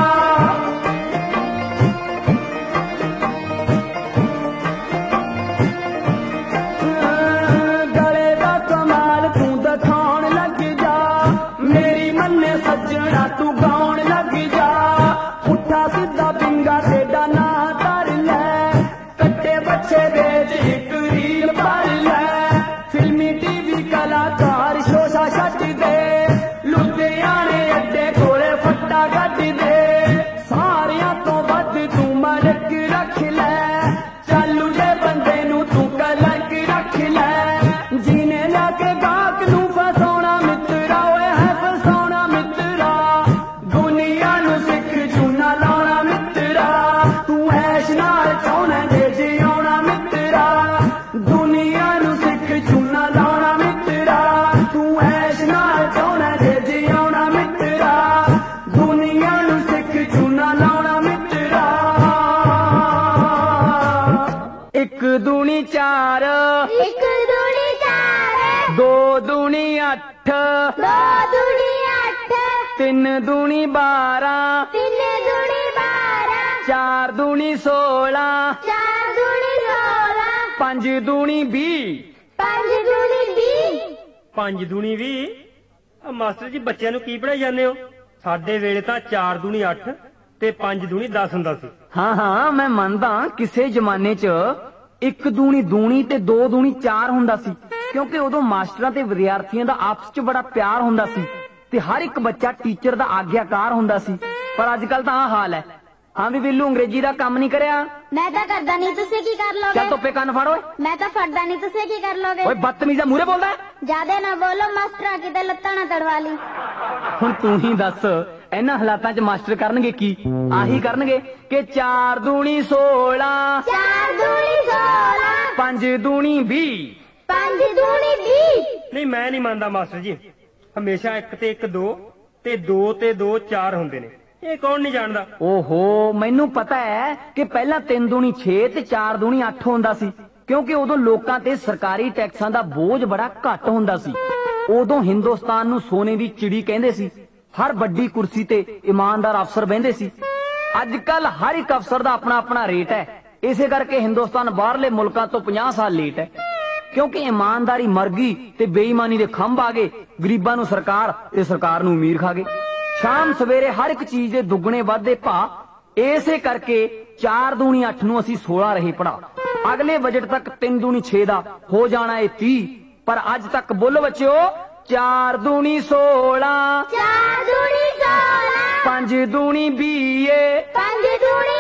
गले दा कमाल तू दिखाउण लग जा मेरी मन्ने सज्जणा तू गाउण लग जा पुट्ठा सीधा बिंगा तेरा ना धर लै कट्टे बच्चे बेच एक रील भर लै फिल्मी टीवी कलाकार शोशा छट दे लुधियाने अड्डे कोले फट्टा कट दे सारियां तो वध तू मलक रख लै चालू दे बंदे नू तू कलक रख लै जीने लाके गाहक नू फसाउणा मित्रा ओए है फसाउणा मित्रा दुनिया नू सिख चूना लाउणा मित्रा तू ऐश नाल चाहुंदा जे जिउणा मित्रा दुनिया नू सिख चूना लाउणा मित्रा तू ऐश नाल चाहुंदा जे जिउणा मित्रा दुनिया नू सिख चूना लाउणा मित्रा एक दूनी 4 एक दूनी 4 दो दूनी 8 दो दूनी 8 3 दूनी 12 3 दूनी 12 4 दूनी 16 4 दूनी 16 5 दूनी 20 5 दूनी 20 5 ਦੂਣੀ 20 ਮਾਸਟਰ ਜੀ ਬੱਚਿਆਂ ਨੂੰ ਕੀ ਪੜਾਈ ਜਾਂਦੇ ਹੋ ਸਾਡੇ ਵੇਲੇ ਤਾਂ 4 ਦੂਣੀ 8 ਤੇ 5 ਦੂਣੀ 10 ਹੁੰਦਾ ਸੀ ਹਾਂ ਹਾਂ ਮੈਂ ਮੰਨਦਾ ਕਿਸੇ ਜ਼ਮਾਨੇ 'ਚ 1 ਦੂਣੀ ਦੂਣੀ ਤੇ 2 ਦੂਣੀ 4 ਹੁੰਦਾ ਸੀ ਕਿਉਂਕਿ ਉਦੋਂ ਮਾਸਟਰਾਂ ਤੇ ਵਿਦਿਆਰਥੀਆਂ ਦਾ ਆਪਸ 'ਚ ਬੜਾ ਪਿਆਰ ਹੁੰਦਾ ਸੀ ਤੇ ਹਰ ਇੱਕ ਬੱਚਾ ਟੀਚਰ ਦਾ ਆਗਿਆਕਾਰ ਹੁੰਦਾ ਸੀ ਪਰ ਅੱਜ ਕੱਲ ਤਾਂ ਆਹ ਹਾਲ ਹੈ ਹਾਂ ਵੀ ਬਿੱਲੂ ਅੰਗਰੇਜ਼ੀ ਦਾ ਕੰਮ ਨਹੀਂ ਕਰਿਆ मैं तो करदा नहीं तुसे की कर ਚੱਲ लोगे ਧੁੱਪੇ ਕੰਨ ਫੜ ਓਏ मैं तो फड़दा नहीं तुसे की कर लोगे ਓਏ ਬਦਤਮੀਜ਼ਾ ਮੂਹਰੇ ਬੋਲਦਾ ਹੈ? ज्यादा ना बोलो मास्टरा किते लत्तां ना तड़वा ली ਹੁਣ ਤੂੰ ਹੀ ਦੱਸ ਇਹਨਾਂ ਹਾਲਾਤਾਂ 'ਚ ਮਾਸਟਰ ਕਰਨਗੇ ਕੀ ਆਹੀ ਕਰਨਗੇ ਕਿ 4 ਦੂਣੀ 16 4 दूनी 16 5 ਦੂਣੀ 20 5 दूनी 20 ਨਹੀਂ ਮੈਂ ਨਹੀਂ ਮੰਨਦਾ ਮਾਸਟਰ ਜੀ ਹਮੇਸ਼ਾ 1 ਤੇ 1 2 ਤੇ 2 ਤੇ 2 4 ਹੁੰਦੇ ਨੇ ਇਹ ਕੌਣ ਨਹੀਂ ਜਾਣਦਾ ਓਹੋ ਮੈਨੂੰ ਪਤਾ ਹੈ ਕਿ ਪਹਿਲਾਂ 3 ਦੂਣੀ 6 ਤੇ 4 ਦੂਣੀ 8 ਹੁੰਦਾ ਸੀ ਕਿਉਂਕਿ ਉਦੋਂ ਲੋਕਾਂ ਤੇ ਸਰਕਾਰੀ ਟੈਕਸਾਂ ਦਾ ਬੋਝ ਬੜਾ ਘੱਟ ਹੁੰਦਾ ਸੀ ਉਦੋਂ ਹਿੰਦੁਸਤਾਨ ਨੂੰ ਸੋਨੇ ਦੀ ਚਿੜੀ ਕਹਿੰਦੇ ਸੀ ਹਰ ਵੱਡੀ ਕੁਰਸੀ ਤੇ ਇਮਾਨਦਾਰ ਅਫਸਰ ਬਹਿੰਦੇ ਸੀ ਅੱਜ ਕੱਲ ਹਰ ਇੱਕ ਅਫਸਰ ਦਾ ਆਪਣਾ ਆਪਣਾ ਰੇਟ ਹੈ ਇਸੇ ਕਰਕੇ ਹਿੰਦੁਸਤਾਨ ਬਾਹਰਲੇ ਮੁਲਕਾਂ ਤੋਂ 50 ਸਾਲ ਲੇਟ ਹੈ ਕਿਉਂਕਿ ਇਮਾਨਦਾਰੀ ਮਰ ਗਈ ਤੇ ਬੇਈਮਾਨੀ ਦੇ ਖੰਭ ਆ ਗਏ ਗਰੀਬਾਂ ਨੂੰ ਸਰਕਾਰ ਤੇ ਸਰਕਾਰ ਨੂੰ ਅਮੀਰ ਖਾ ਗਏ ਸ਼ਾਮ ਸਵੇਰੇ ਹਰ ਇੱਕ ਚੀਜ਼ ਦੇ ਦੁੱਗਣੇ ਵਾਧੇ ਭਾਅ ਇਸੇ ਕਰਕੇ 4 ਦੂਣੀ 8 ਨੂੰ ਅਸੀਂ 16 ਰਹੇ ਪੜਾ ਅਗਲੇ ਬਜਟ ਤੱਕ 3 ਦੂਣੀ 6 ਦਾ ਹੋ ਜਾਣਾ ਇਹ 30 ਪਰ ਅੱਜ ਤੱਕ ਬੋਲੋ ਬੱਚਿਓ 4 ਦੂਣੀ 16 4 दूनी 16 5 ਦੂਣੀ 20 5 दूनी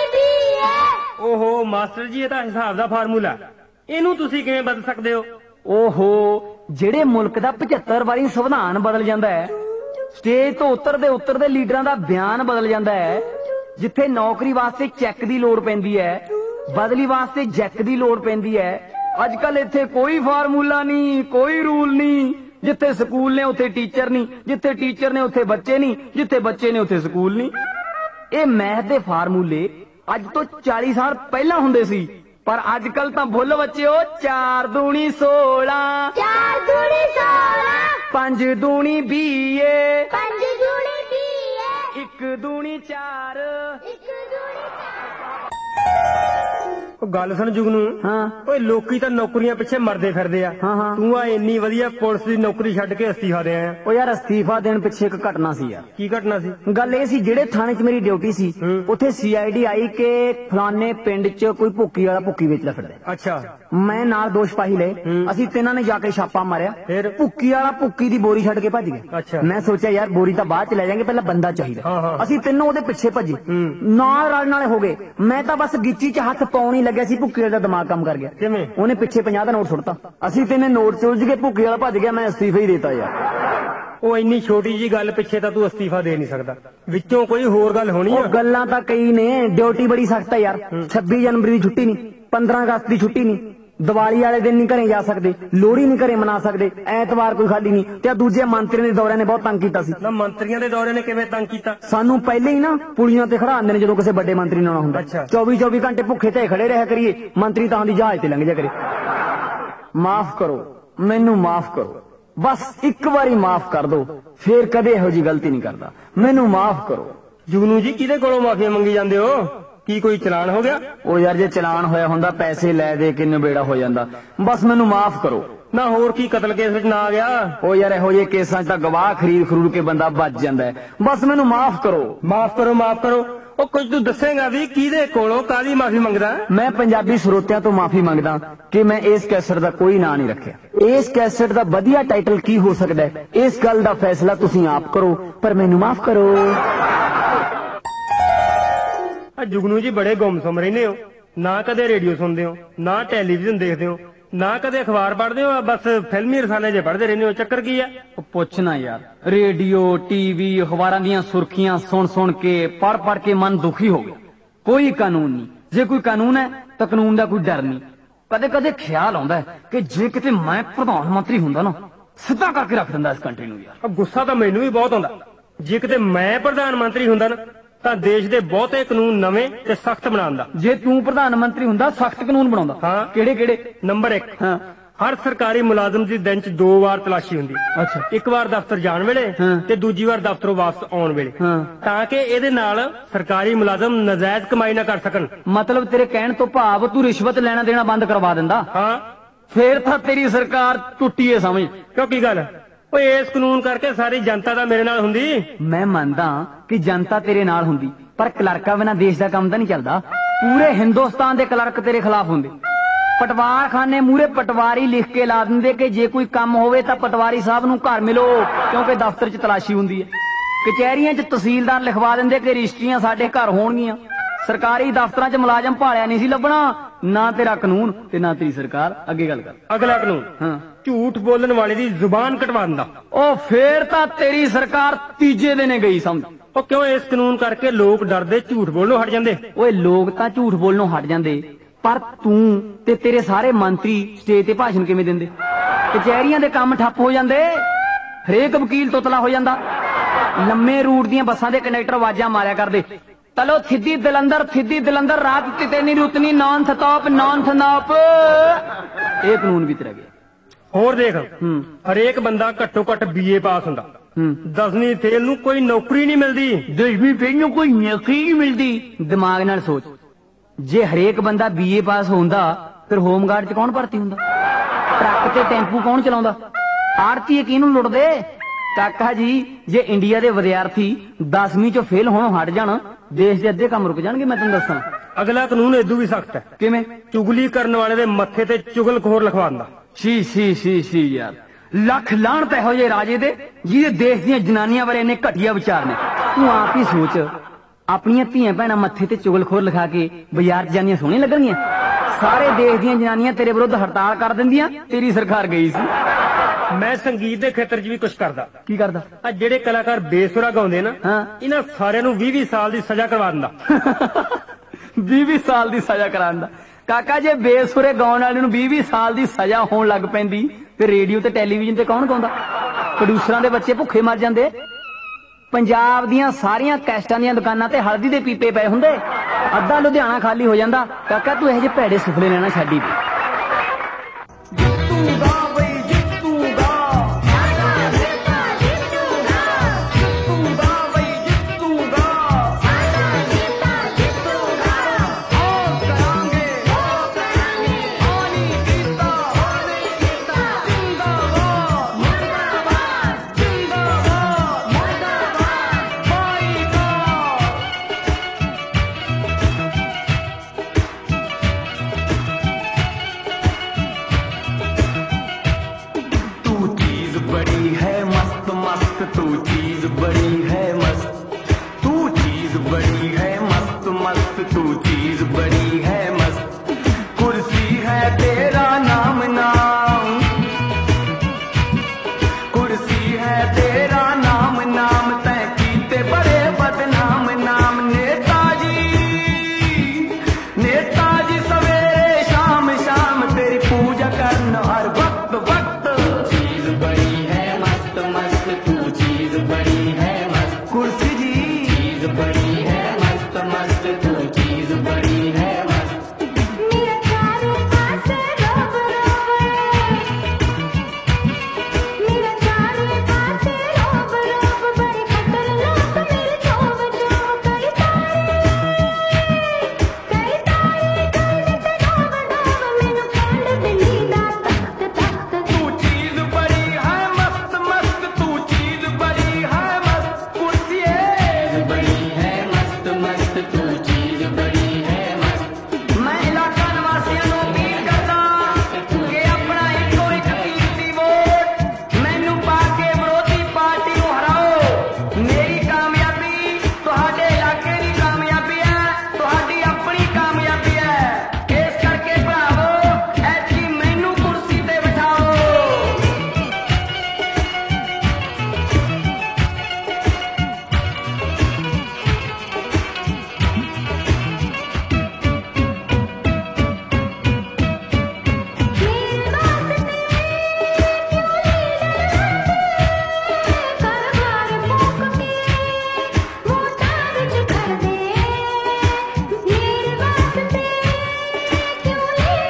20 ਓਹੋ ਮਾਸਟਰ ਜੀ ਇਹ ਤਾਂ ਹਿਸਾਬ ਦਾ ਫਾਰਮੂਲਾ ਇਹਨੂੰ ਤੁਸੀਂ ਕਿਵੇਂ ਬਦਲ ਸਕਦੇ ਹੋ ਓਹੋ ਜਿਹੜੇ ਮੁਲਕ ਦਾ 75 ਵਾਰੀ ਸੰਵਿਧਾਨ ਬਦਲ ਜਾਂਦਾ ਹੈ ਸਟੇਜ ਤੋਂ ਉਤਰਦੇ ਲੀਡਰਾਂ ਦਾ ਬਿਆਨ ਬਦਲ ਜਾਂਦਾ ਹੈ ਜਿੱਥੇ ਨੌਕਰੀ ਵਾਸਤੇ ਚੈੱਕ ਦੀ ਲੋੜ ਪੈਂਦੀ ਹੈ ਬਦਲੀ ਵਾਸਤੇ ਜੈਕ ਦੀ ਲੋੜ ਪੈਂਦੀ ਹੈ ਅੱਜ ਕੱਲ ਇੱਥੇ ਕੋਈ ਫਾਰਮੂਲਾ ਨਹੀਂ ਕੋਈ ਰੂਲ ਨਹੀਂ ਜਿੱਥੇ ਸਕੂਲ ਨੇ ਉੱਥੇ ਟੀਚਰ ਨਹੀਂ, ਜਿੱਥੇ ਟੀਚਰ ਨੇ ਉੱਥੇ ਬੱਚੇ ਨਹੀਂ, ਜਿੱਥੇ ਬੱਚੇ ਨੇ ਉੱਥੇ ਸਕੂਲ ਨਹੀਂ। ਇਹ ਮੈਥ ਦੇ ਫਾਰਮੂਲੇ ਅੱਜ ਤੋਂ 40 ਸਾਲ ਪਹਿਲਾਂ ਹੁੰਦੇ ਸੀ, ਪਰ ਅੱਜ ਕੱਲ ਤਾਂ ਭੁੱਲ ਬੱਚਿਓ। 4 ਦੂਣੀ 16, 4 ਦੂਣੀ 16, 5 ਦੂਣੀ 20, 5 ਦੂਣੀ 20, 1 ਦੂਣੀ 4। 1 ਦੂਣੀ 4। ਉਹ ਗੱਲ ਸੁਣ ਜੁਗਨੂ। ਹਾਂ ਓਏ ਲੋਕੀ ਤਾਂ ਨੌਕਰੀਆਂ ਪਿੱਛੇ ਮਰਦੇ ਫਿਰਦੇ ਆ। ਹਾਂ ਹਾਂ। ਤੂੰ ਆ ਇੰਨੀ ਵਧੀਆ ਪੁਲਿਸ ਦੀ ਨੌਕਰੀ ਛੱਡ ਕੇ ਅਸਤੀਫਾ ਦੇ ਆਇਆ। ਉਹ ਯਾਰ ਅਸਤੀਫਾ ਦੇਣ ਪਿੱਛੇ ਇੱਕ ਘਟਨਾ ਸੀ ਯਾਰ। ਕੀ ਘਟਨਾ ਸੀ? ਗੱਲ ਇਹ ਸੀ ਜਿਹੜੇ ਥਾਣੇ 'ਚ ਮੇਰੀ ਡਿਊਟੀ ਸੀ ਉੱਥੇ CID ਆਈ ਕਿ ਫਲਾਣੇ ਪਿੰਡ 'ਚ ਕੋਈ ਭੁੱਕੀ ਵਾਲਾ ਭੁੱਕੀ ਵੇਚਦਾ ਫਿਰਦਾ। ਅੱਛਾ। ਮੈਂ ਨਾਲ 2 ਸਿਪਾਹੀ ਲਏ, ਅਸੀਂ ਤਿੰਨਾਂ ਨੇ ਜਾ ਕੇ ਛਾਪਾ ਮਾਰਿਆ। ਫਿਰ? ਭੁੱਕੀ ਵਾਲਾ ਭੁੱਕੀ ਦੀ ਬੋਰੀ ਛੱਡ ਕੇ ਭੱਜ ਗਿਆ। ਅੱਛਾ। ਮੈਂ ਸੋਚਿਆ ਯਾਰ ਬੋਰੀ ਤਾਂ ਬਾਅਦ 'ਚ ਲੈ ਜਾਾਂਗੇ, ਪਹਿਲਾਂ ਬੰਦਾ ਹਾਂ, ਚਾਹੀਦਾ। ਹਾਂ। ਅਸੀਂ ਤਿੰਨੋਂ ਉਹਦੇ ਪਿੱਛੇ ਭੱਜੇ, ਨਾਲ ਰਲ ਨਾਲੇ ਹੋ ਗਏ। ਮੈਂ ਤਾਂ ਬਸ ਗਿੱਚੀ 'ਚ ਹੱਥ ਪਾਉਣ ਹੀ ਲੱਗਿਆ ਸੀ, ਭੁੱਕੀ ਵਾਲੇ ਦਾ ਦਿਮਾਗ ਕੰਮ ਕਰ ਗਿਆ। ਕਿਵੇਂ? ਉਹਨੇ ਪਿੱਛੇ 50 ਦਾ ਨੋਟ ਸੁੱਟਤਾ, ਅਸੀਂ ਤਿੰਨੇ ਨੋਟ 'ਚ ਉਲਝ ਕੇ ਭੁੱਕੀ ਵਾਲਾ ਭੱਜ ਗਿਆ। ਮੈਂ ਅਸਤੀਫਾ ਹੀ ਦੇਤਾ ਯਾਰ। ਉਹ ਇੰਨੀ ਛੋਟੀ ਜੀ ਗੱਲ ਪਿੱਛੇ ਤਾਂ ਤੂੰ ਅਸਤੀਫਾ ਦੇ ਨਹੀਂ ਸਕਦਾ, ਵਿੱਚੋਂ ਕੋਈ ਹੋਰ ਗੱਲ ਹੋਣੀ ਉਹ ਆ। ਗੱਲਾਂ ਤਾਂ ਕਈ ਨੇ, ਡਿਊਟੀ ਬੜੀ ਸਖਤ ਹੈ ਯਾਰ। 26 ਜਨਵਰੀ ਦੀ ਛੁੱਟੀ ਨਹੀਂ, 15 ਅਗਸਤ ਦੀ ਛੁੱਟੀ ਨਹੀਂ, ਦੀਵਾਲੀ ਵਾਲੇ ਦਿਨ ਨਹੀਂ ਘਰੇ ਜਾ ਸਕਦੇ, ਲੋਹੜੀ ਨਹੀਂ ਘਰੇ ਮਨਾ ਸਕਦੇ, ਐਤਵਾਰ ਕੋਈ ਖਾਲੀ ਨਹੀਂ। ਤੇ ਦੂਜੇ ਮੰਤਰੀਆਂ ਦੇ ਦੌਰਿਆਂ ਨੇ ਬਹੁਤ ਤੰਗ ਕੀਤਾ ਸੀ। ਨਾ ਮੰਤਰੀਆਂ ਦੇ ਦੌਰੇ ਨੇ ਕਿਵੇਂ ਤੰਗ ਕੀਤਾ? ਸਾਨੂੰ ਪਹਿਲੇ ਹੀ ਨਾ ਪੁਲੀਆਂ ਤੇ ਖੜਾ ਆਉਂਦੇ ਨੇ ਜਦੋਂ ਕਿਸੇ ਵੱਡੇ ਮੰਤਰੀ ਨੇ ਆਉਣਾ ਹੁੰਦਾ। ਅੱਛਾ। 24 ਘੰਟੇ ਭੁੱਖੇ ਤੇ ਖੜੇ ਰਿਹਾ ਕਰੀਏ, ਮੰਤਰੀ ਤਾਂ ਦੀ ਜਹਾਜ਼ ਤੇ ਲੰਘ ਜਾ ਕਰੇ। ਮਾਫ ਕਰੋ, ਮੈਨੂੰ ਮਾਫ ਕਰੋ, ਬਸ ਇੱਕ ਵਾਰੀ ਮਾਫ ਕਰ ਦਿਓ, ਫੇਰ ਕਦੇ ਇਹੋ ਜੀ ਗਲਤੀ ਨਹੀਂ ਕਰਦਾ। ਮੈਨੂੰ ਮਾਫ ਕਰੋ। ਜੁਗਨੂ ਜੀ ਕਿਹਦੇ ਕੋਲੋਂ ਮਾਫੀਆਂ ਮੰਗੀ ਜਾਂਦੇ ਹੋ? ਕੀ ਕੋਈ ਚਲਾਨ ਹੋ ਗਿਆ? ਉਹ ਯਾਰ ਜੇ ਚਲਾਨ ਹੋਇਆ ਹੁੰਦਾ ਪੈਸੇ ਲੈ ਦੇ ਕੇ ਨਿਬੇੜਾ ਹੋ ਜਾਂਦਾ। ਬਸ ਮੈਨੂੰ ਮਾਫ ਕਰੋ। ਨਾ ਹੋਰ ਕੀ ਕਤਲ ਕੇਸ ਵਿੱਚ ਨਾ ਆ ਗਿਆ? ਉਹ ਯਾਰ ਇਹੋ ਜਿਹੇ ਕੇਸਾਂ 'ਚ ਤਾਂ ਗਵਾਹ ਖਰੀਦ ਕੇ ਬੰਦਾ ਬਚ ਜਾਂਦਾ ਹੈ। ਬਸ ਮੈਨੂੰ ਮਾਫ ਕਰੋ। ਮਾਫ ਕਰੋ, ਮਾਫ ਕਰੋ। ਉਹ ਕੁਝ ਤੂੰ ਦੱਸੇਗਾ ਵੀ ਕਿਹਦੇ ਕੋਲੋਂ ਕਾਹਦੀ ਮਾਫੀ ਮੰਗਦਾ? ਮੈਂ ਪੰਜਾਬੀ ਸਰੋਤਿਆਂ ਤੋਂ ਮਾਫੀ ਮੰਗਦਾ ਕਿ ਮੈਂ ਇਸ ਕੈਸਟ ਦਾ ਕੋਈ ਨਾਂ ਨਹੀਂ ਰੱਖਿਆ। ਇਸ ਕੈਸਟ ਦਾ ਵਧੀਆ ਟਾਈਟਲ ਕੀ ਹੋ ਸਕਦਾ ਹੈ, ਇਸ ਗੱਲ ਦਾ ਫੈਸਲਾ ਤੁਸੀਂ ਆਪ ਕਰੋ, ਪਰ ਮੈਨੂੰ ਮਾਫ ਕਰੋ। ਆ ਜੁਗਨੂ ਜੀ ਬੜੇ ਗੁੰਮਸੁੰਮ ਰਹਿੰਦੇ ਹੋ, ਨਾ ਕਦੇ ਰੇਡੀਓ ਸੁਣਦੇ ਹੋ, ਨਾ ਟੈਲੀਵਿਜ਼ਨ ਦੇਖਦੇ ਹੋ, ਨਾ ਕਦੇ ਅਖਬਾਰ ਪੜ੍ਹਦੇ ਹੋ, ਬਸ ਫਿਲਮੀ ਰਸਾਲੇ ਜੇ ਪੜ੍ਹਦੇ ਰਹਿੰਦੇ ਹੋ। ਚੱਕਰ ਕੀ ਆ? ਉਹ ਪੁੱਛਣਾ ਯਾਰ, ਰੇਡੀਓ TV ਅਖਬਾਰਾਂ ਦੀਆਂ ਸੁਰਖੀਆਂ ਸੁਣ ਕੇ ਪੜ੍ਹ ਕੇ ਮਨ ਦੁਖੀ ਹੋ ਗਿਆ। ਕੋਈ ਕਾਨੂੰਨ ਨਹੀਂ, ਜੇ ਕੋਈ ਕਾਨੂੰਨ ਹੈ ਤਾਂ ਕਾਨੂੰਨ ਦਾ ਕੋਈ ਡਰ ਨਹੀਂ। ਕਦੇ ਕਦੇ ਖਿਆਲ ਆਉਂਦਾ ਹੈ ਕਿ ਜੇ ਕਿਤੇ ਮੈਂ ਪ੍ਰਧਾਨ ਮੰਤਰੀ ਹੁੰਦਾ ਨਾ, ਸਿੱਧਾ ਕਰਕੇ ਰੱਖ ਦਿੰਦਾ ਇਸ ਕੰਟਰੀ ਨੂੰ ਯਾਰ। ਗੁੱਸਾ ਤਾਂ ਮੈਨੂੰ ਵੀ ਬਹੁਤ ਆਉਂਦਾ। ਜੇ ਕਿਤੇ ਮੈਂ ਪ੍ਰਧਾਨ ਮੰਤਰੀ ਹੁੰਦਾ ਨਾ ਤਾਂ ਦੇਸ਼ ਦੇ ਬਹੁਤੇ ਕਾਨੂੰਨ ਨਵੇਂ ਤੇ ਸਖਤ ਬਣਾਉਂਦਾ। ਜੇ ਤੂੰ ਪ੍ਰਧਾਨ ਮੰਤਰੀ ਹੁੰਦਾ ਸਖਤ ਕਾਨੂੰਨ ਬਣਾਉਂਦਾ। ਹਾਂ। ਕਿਹੜੇ ਕਿਹੜੇ? ਨੰਬਰ 1, ਹਾਂ। ਹਰ ਸਰਕਾਰੀ ਮੁਲਾਜ਼ਮ ਦੀ ਦਿਨ 'ਚ 2 ਵਾਰ ਤਲਾਸ਼ੀ ਹੁੰਦੀ। ਅੱਛਾ। ਇੱਕ ਵਾਰ ਦਫ਼ਤਰ ਜਾਣ ਵੇਲੇ ਤੇ ਦੂਜੀ ਵਾਰ ਦਫ਼ਤਰੋਂ ਵਾਪਸ ਆਉਣ ਵੇਲੇ, ਤਾਂ ਕਿ ਇਹਦੇ ਨਾਲ ਸਰਕਾਰੀ ਮੁਲਾਜ਼ਮ ਨਜਾਇਜ਼ ਕਮਾਈ ਨਾ ਕਰ ਸਕਣ। ਮਤਲਬ ਤੇਰੇ ਕਹਿਣ ਤੋਂ ਭਾਵ ਤੂੰ ਰਿਸ਼ਵਤ ਲੈਣਾ ਦੇਣਾ ਬੰਦ ਕਰਵਾ ਦਿੰਦਾ। ਹਾਂ। ਫੇਰ ਤਾਂ ਤੇਰੀ ਸਰਕਾਰ ਟੁੱਟੀ ਏ ਸਮਝ। ਕਿਉਂ ਕੀ ਗੱਲ? ਓਏ ਇਸ ਕਾਨੂੰਨ ਕਰਕੇ ਸਾਰੀ ਜਨਤਾ ਤਾਂ ਮੇਰੇ ਨਾਲ ਹੁੰਦੀ। ਮੈਂ ਮੰਨਦਾ ਕਿ ਜਨਤਾ ਤੇਰੇ ਨਾਲ ਹੁੰਦੀ, ਪਰ ਕਲਰਕਾਂ ਬਿਨਾਂ ਦੇਸ਼ ਦਾ ਕੰਮ ਤਾਂ ਨਹੀਂ ਚੱਲਦਾ। ਪੂਰੇ ਹਿੰਦੁਸਤਾਨ ਦੇ ਕਲਰਕ ਤੇਰੇ ਖਿਲਾਫ ਹੁੰਦੇ। ਪਟਵਾਰਖਾਨੇ ਮੂਹਰੇ ਪਟਵਾਰੀ ਲਿਖ ਕੇ ਲਾ ਦਿੰਦੇ ਕਿ ਜੇ ਕੋਈ ਕੰਮ ਹੋਵੇ ਤਾਂ ਪਟਵਾਰੀ ਸਾਹਿਬ ਨੂੰ ਘਰ ਮਿਲੋ, ਕਿਉਂਕਿ ਦਫ਼ਤਰ 'ਚ ਤਲਾਸ਼ੀ ਹੁੰਦੀ ਹੈ। ਕਚਹਿਰੀਆਂ 'ਚ ਤਹਿਸੀਲਦਾਰ ਲਿਖਵਾ ਦਿੰਦੇ ਕਿ ਰਜਿਸਟਰੀਆਂ ਸਾਡੇ ਘਰ ਹੋਣਗੀਆਂ। ਸਰਕਾਰੀ ਦਫ਼ਤਰਾਂ 'ਚ ਮੁਲਾਜ਼ਮ ਭਾਲਿਆ ਨਹੀਂ ਸੀ ਲੱਭਣਾ। ਨਾ ਤੇਰਾ ਕਾਨੂੰਨ ਤੇ ਨਾ ਤੇਰੀ ਸਰਕਾਰ। ਅੱਗੇ ਗੱਲ ਕਰ। ਅਗਲਾ ਕਾਨੂੰਨ, ਹਾਂ, ਝੂਠ ਬੋਲਣ ਵਾਲੇ ਦੀ ਜ਼ੁਬਾਨ ਕਟਵਾ ਦਿੰਦਾ। ਉਹ ਫੇਰ ਤਾਂ ਤੇਰੀ ਸਰਕਾਰ ਤੀਜੇ ਦਿਨ ਗਈ ਸਮਝ। ਉਹ ਕਿਉਂ? ਇਸ ਕਾਨੂੰਨ ਕਰਕੇ ਲੋਕ ਡਰਦੇ ਝੂਠ ਬੋਲਣੋਂ ਹਟ ਜਾਂਦੇ। ਓਏ ਲੋਕ ਤਾਂ ਝੂਠ ਬੋਲਣੋਂ ਹਟ ਜਾਂਦੇ, ਪਰ ਤੂੰ ਤੇ ਤੇਰੇ ਸਾਰੇ ਮੰਤਰੀ ਸਟੇਜ ਤੇ ਭਾਸ਼ਣ ਕਿਵੇਂ ਦਿੰਦੇ? ਕਚਹਿਰੀਆਂ ਦੇ ਕੰਮ ਠੱਪ ਹੋ ਜਾਂਦੇ, ਹਰੇਕ ਵਕੀਲ ਤੋਤਲਾ ਹੋ ਜਾਂਦਾ। ਲੰਮੇ ਰੂਟ ਦੀਆਂ ਬੱਸਾਂ ਦੇ ਕੰਡਕਟਰ ਆਵਾਜ਼ਾਂ ਮਾਰਿਆ ਕਰਦੇ, ਤਲੋ ਸਿੱਧੀ ਦਲੰਦਰ ਰਾਤ ਕਿਤੇ ਨਹੀਂ ਰੁਤਨੀ, ਨੌਨ ਸਟਾਪ। ਇਹ ਕਾਨੂੰਨ ਵੀ ਤੇਰਾ ਗਿਆ। ਹੋਰ ਦੇਖ, ਹਰੇਕ ਬੰਦਾ ਘੱਟੋ ਘੱਟ BA ਪਾਸ ਹੁੰਦਾ। 10ਵੀਂ ਫੇਲ ਨੂੰ ਕੋਈ ਨੌਕਰੀ ਨਹੀਂ ਮਿਲਦੀ। 10ਵੀਂ ਫੇਲ ਨੂੰ ਕੋਈ ਨੌਕਰੀ ਨਹੀਂ ਮਿਲਦੀ। ਦਿਮਾਗ ਨਾਲ ਸੋਚ, ਜੇ ਹਰੇਕ ਬੰਦਾ BA ਪਾਸ ਹੁੰਦਾ ਫਿਰ ਹੋਮਗਾਰਡ 'ਚ ਕੌਣ ਭਰਤੀ ਹੁੰਦਾ? ਟਰੱਕ ਤੇ ਟੈਂਪੂ ਕੌਣ ਚਲਾਉਂਦਾ? ਆੜਤੀਏ ਕਿਹਨੂੰ ਲੁੱਟਦੇ? ਕਾਕਾ ਜੀ, ਜੇ ਇੰਡੀਆ ਦੇ ਵਿਦਿਆਰਥੀ 10ਵੀਂ 'ਚੋਂ ਫੇਲ ਹੋਣੋਂ ਹਟ ਜਾਣ, ਦੇਸ਼ ਦੇ ਅੱਧੇ ਕੰਮ ਰੁਕ ਜਾਣਗੇ। ਮੈਂ ਤੈਨੂੰ ਦੱਸਾਂ। ਅਗਲਾ ਕਾਨੂੰਨ ਇਦੋਂ ਵੀ ਸਖਤ ਹੈ। ਕਿਵੇਂ? ਚੁਗਲੀ ਕਰਨ ਵਾਲੇ ਦੇ ਮੱਥੇ ਤੇ ਚੁਗਲਖੋਰ ਲਿਖਵਾ ਦਿੰਦਾ। ਸੀ ਯਾਰ, ਲੱਖ ਲਾਹਣਤ ਇਹੋ ਜਿਹੇ ਰਾਜੇ ਦੇ ਜਿਹਦੇ ਦੇਸ਼ ਦੀਆਂ ਜਨਾਨੀਆਂ ਬਾਰੇ ਇੰਨੇ ਘਟੀਆ ਵਿਚਾਰ ਨੇ। ਤੂੰ ਆਪ ਹੀ ਸੋਚ, ਆਪਣੀਆਂ ਧੀਆਂ ਭੈਣਾਂ ਮੱਥੇ ਤੇ ਚੁਗਲਖੋਰ ਲਿਖਾ ਕੇ ਬਾਜ਼ਾਰ 'ਚ ਜਾਂਦੀਆਂ ਸੋਹਣੀਆਂ ਲੱਗਣਗੀਆਂ? ਸਾਰੇ ਦੇਸ਼ ਦੀਆਂ ਜਨਾਨੀਆਂ ਤੇਰੇ ਵਿਰੁੱਧ ਹੜਤਾਲ ਕਰ ਦਿੰਦੀਆਂ। ਤੇਰੀ ਸਰਕਾਰ ਗਈ ਸੀ। ਮੈਂ ਸੰਗੀਤ ਦੇ ਖੇਤਰ 'ਚ ਵੀ ਕੁਝ ਕਰਦਾ। ਕੀ ਕਰਦਾ? ਆ ਜਿਹੜੇ ਕਲਾਕਾਰ ਬੇਸੁਰਾ ਗਾਉਂਦੇ ਨਾ, ਹਾਂ, ਇਹਨਾਂ ਸਾਰਿਆਂ ਨੂੰ 20 ਸਾਲ ਦੀ ਸਜ਼ਾ ਕਰਵਾ ਦਿੰਦਾ। 20 ਸਾਲ ਦੀ ਸਜ਼ਾ ਕਰਾਉਣ ਦਾ? ਕਾਕਾ, ਜੇ ਬੇਸੁਰੇ ਗਾਉਣ ਵਾਲੇ ਨੂੰ 20 ਸਾਲ ਦੀ ਸਜ਼ਾ ਹੋਣ ਲੱਗ ਪੈਂਦੀ ਫਿਰ ਰੇਡੀਓ ਤੇ ਟੈਲੀਵਿਜ਼ਨ ਤੇ ਕੌਣ ਗਾਉਂਦਾ? ਪ੍ਰੋਡਿਊਸਰਾਂ ਦੇ ਬੱਚੇ ਭੁੱਖੇ ਮਰ ਜਾਂਦੇ। ਪੰਜਾਬ ਦੀਆਂ ਸਾਰੀਆਂ ਕੈਸਟਾਂ ਦੀਆਂ ਦੁਕਾਨਾਂ ਤੇ ਹਲਦੀ ਦੇ ਪੀਪੇ ਪਏ ਹੁੰਦੇ, ਅੱਧਾ ਲੁਧਿਆਣਾ ਖਾਲੀ ਹੋ ਜਾਂਦਾ। ਕਾਕਾ ਤੂੰ ਇਹੋ ਜਿਹੇ ਭੈੜੇ ਸੁਪਨੇ ਲੈਣਾ ਛੱਡੀ ਦੇ। ਜਿੱਤੂਗਾ ਬਈ ਜਿੱਤੂਗਾ, ਜਿੱਤੂਗਾ ਬਈ ਜਿੱਤੂਗਾ, ਓ ਕਰਾਂਗੇ ਓ ਨਹੀਂ ਕੀਤਾ ਜਿੰਦਾਬਾਦ ਜਿੰਦਾਬਾਦ ਬਾਈ ਦਾ। तू चीज बड़ी है मस्त मस्त, तू चीज बड़ी है मस्त, तू चीज बड़ी है मस्त मस्त, तू चीज बड़ी है मस्त। कुर्सी है तेरा नाम नाम, कुर्सी है तेरा नाम नाम, तय कीते बड़े बदनाम नाम। नेताजी नेताजी सवेरे शाम शाम तेरी पूजा करना हर वक्त वक्त। चीज बड़ी है मस्त मस्त, तू चीज बड़ी है मस्त। कुर्सी जी चीज बड़ी है मस्त मस्त, तू चीज बड़ी है मस्त। मेरा चारों पास रोब रोब, मेरा चारों पास रोब रोब, बड़े खतरनाक मेरे चोब चोब। कई तारे करने ते डोब डोब, मैनू खंड दिल्ली दा तख्त तख्त। तू चीज बड़ी है मस्त मस्त, तू चीज बड़ी है मस्त। कुर्सी बड़ी है मस्त मस्त, तू चीज बड़ी है मस्त। मैं इलाका निवासियों को अपील करदा कि अपना इको एक कीमती वोट मैनू पा के विरोधी पार्टी को हराओ। मेरी कामयाबी तुहाडे इलाके की कामयाबी है, तुहाडी अपनी कामयाबी है। इस करके भरावो ऐतकी मैनू कुर्सी ते बिठाओ। मेरे वास्ते क्यों लीडर फूक के वोटां विच कर दे। मेरे वास्ते क्यों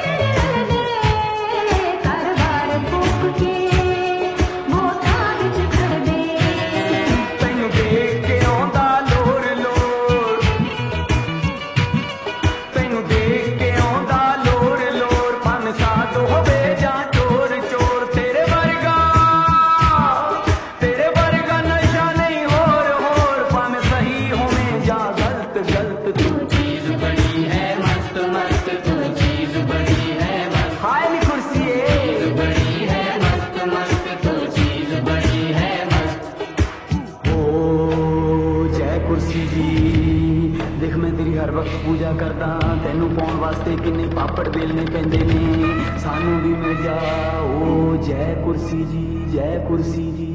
लीडर कारबार फूक के वोटां विच कर दे। तैनू देख के आउंदा लोर लोर, तैनू देख के आउंदा लोर लोर। फन साध होवे जां चोर चोर, तेरे वर्गा नशा नहीं होर होर। फन सही होवे जां गलत गलत, तू चीज बड़ी है मस्त मस्त, तू चीज बड़ी है मस्त। हाय नी कुर्सी बड़ी है मस्त मस्त, तू चीज बड़ी है मस्त। ओ जय कुर्सी जी, देख मैं तेरी हर वक्त पूजा करदा। तैनू पाउण वास्ते किन्ने पापड़ बेलने पैंदे ने, सानू भी मिल जा। ओ जय कुर्सी जी, जय कुर्सी जी।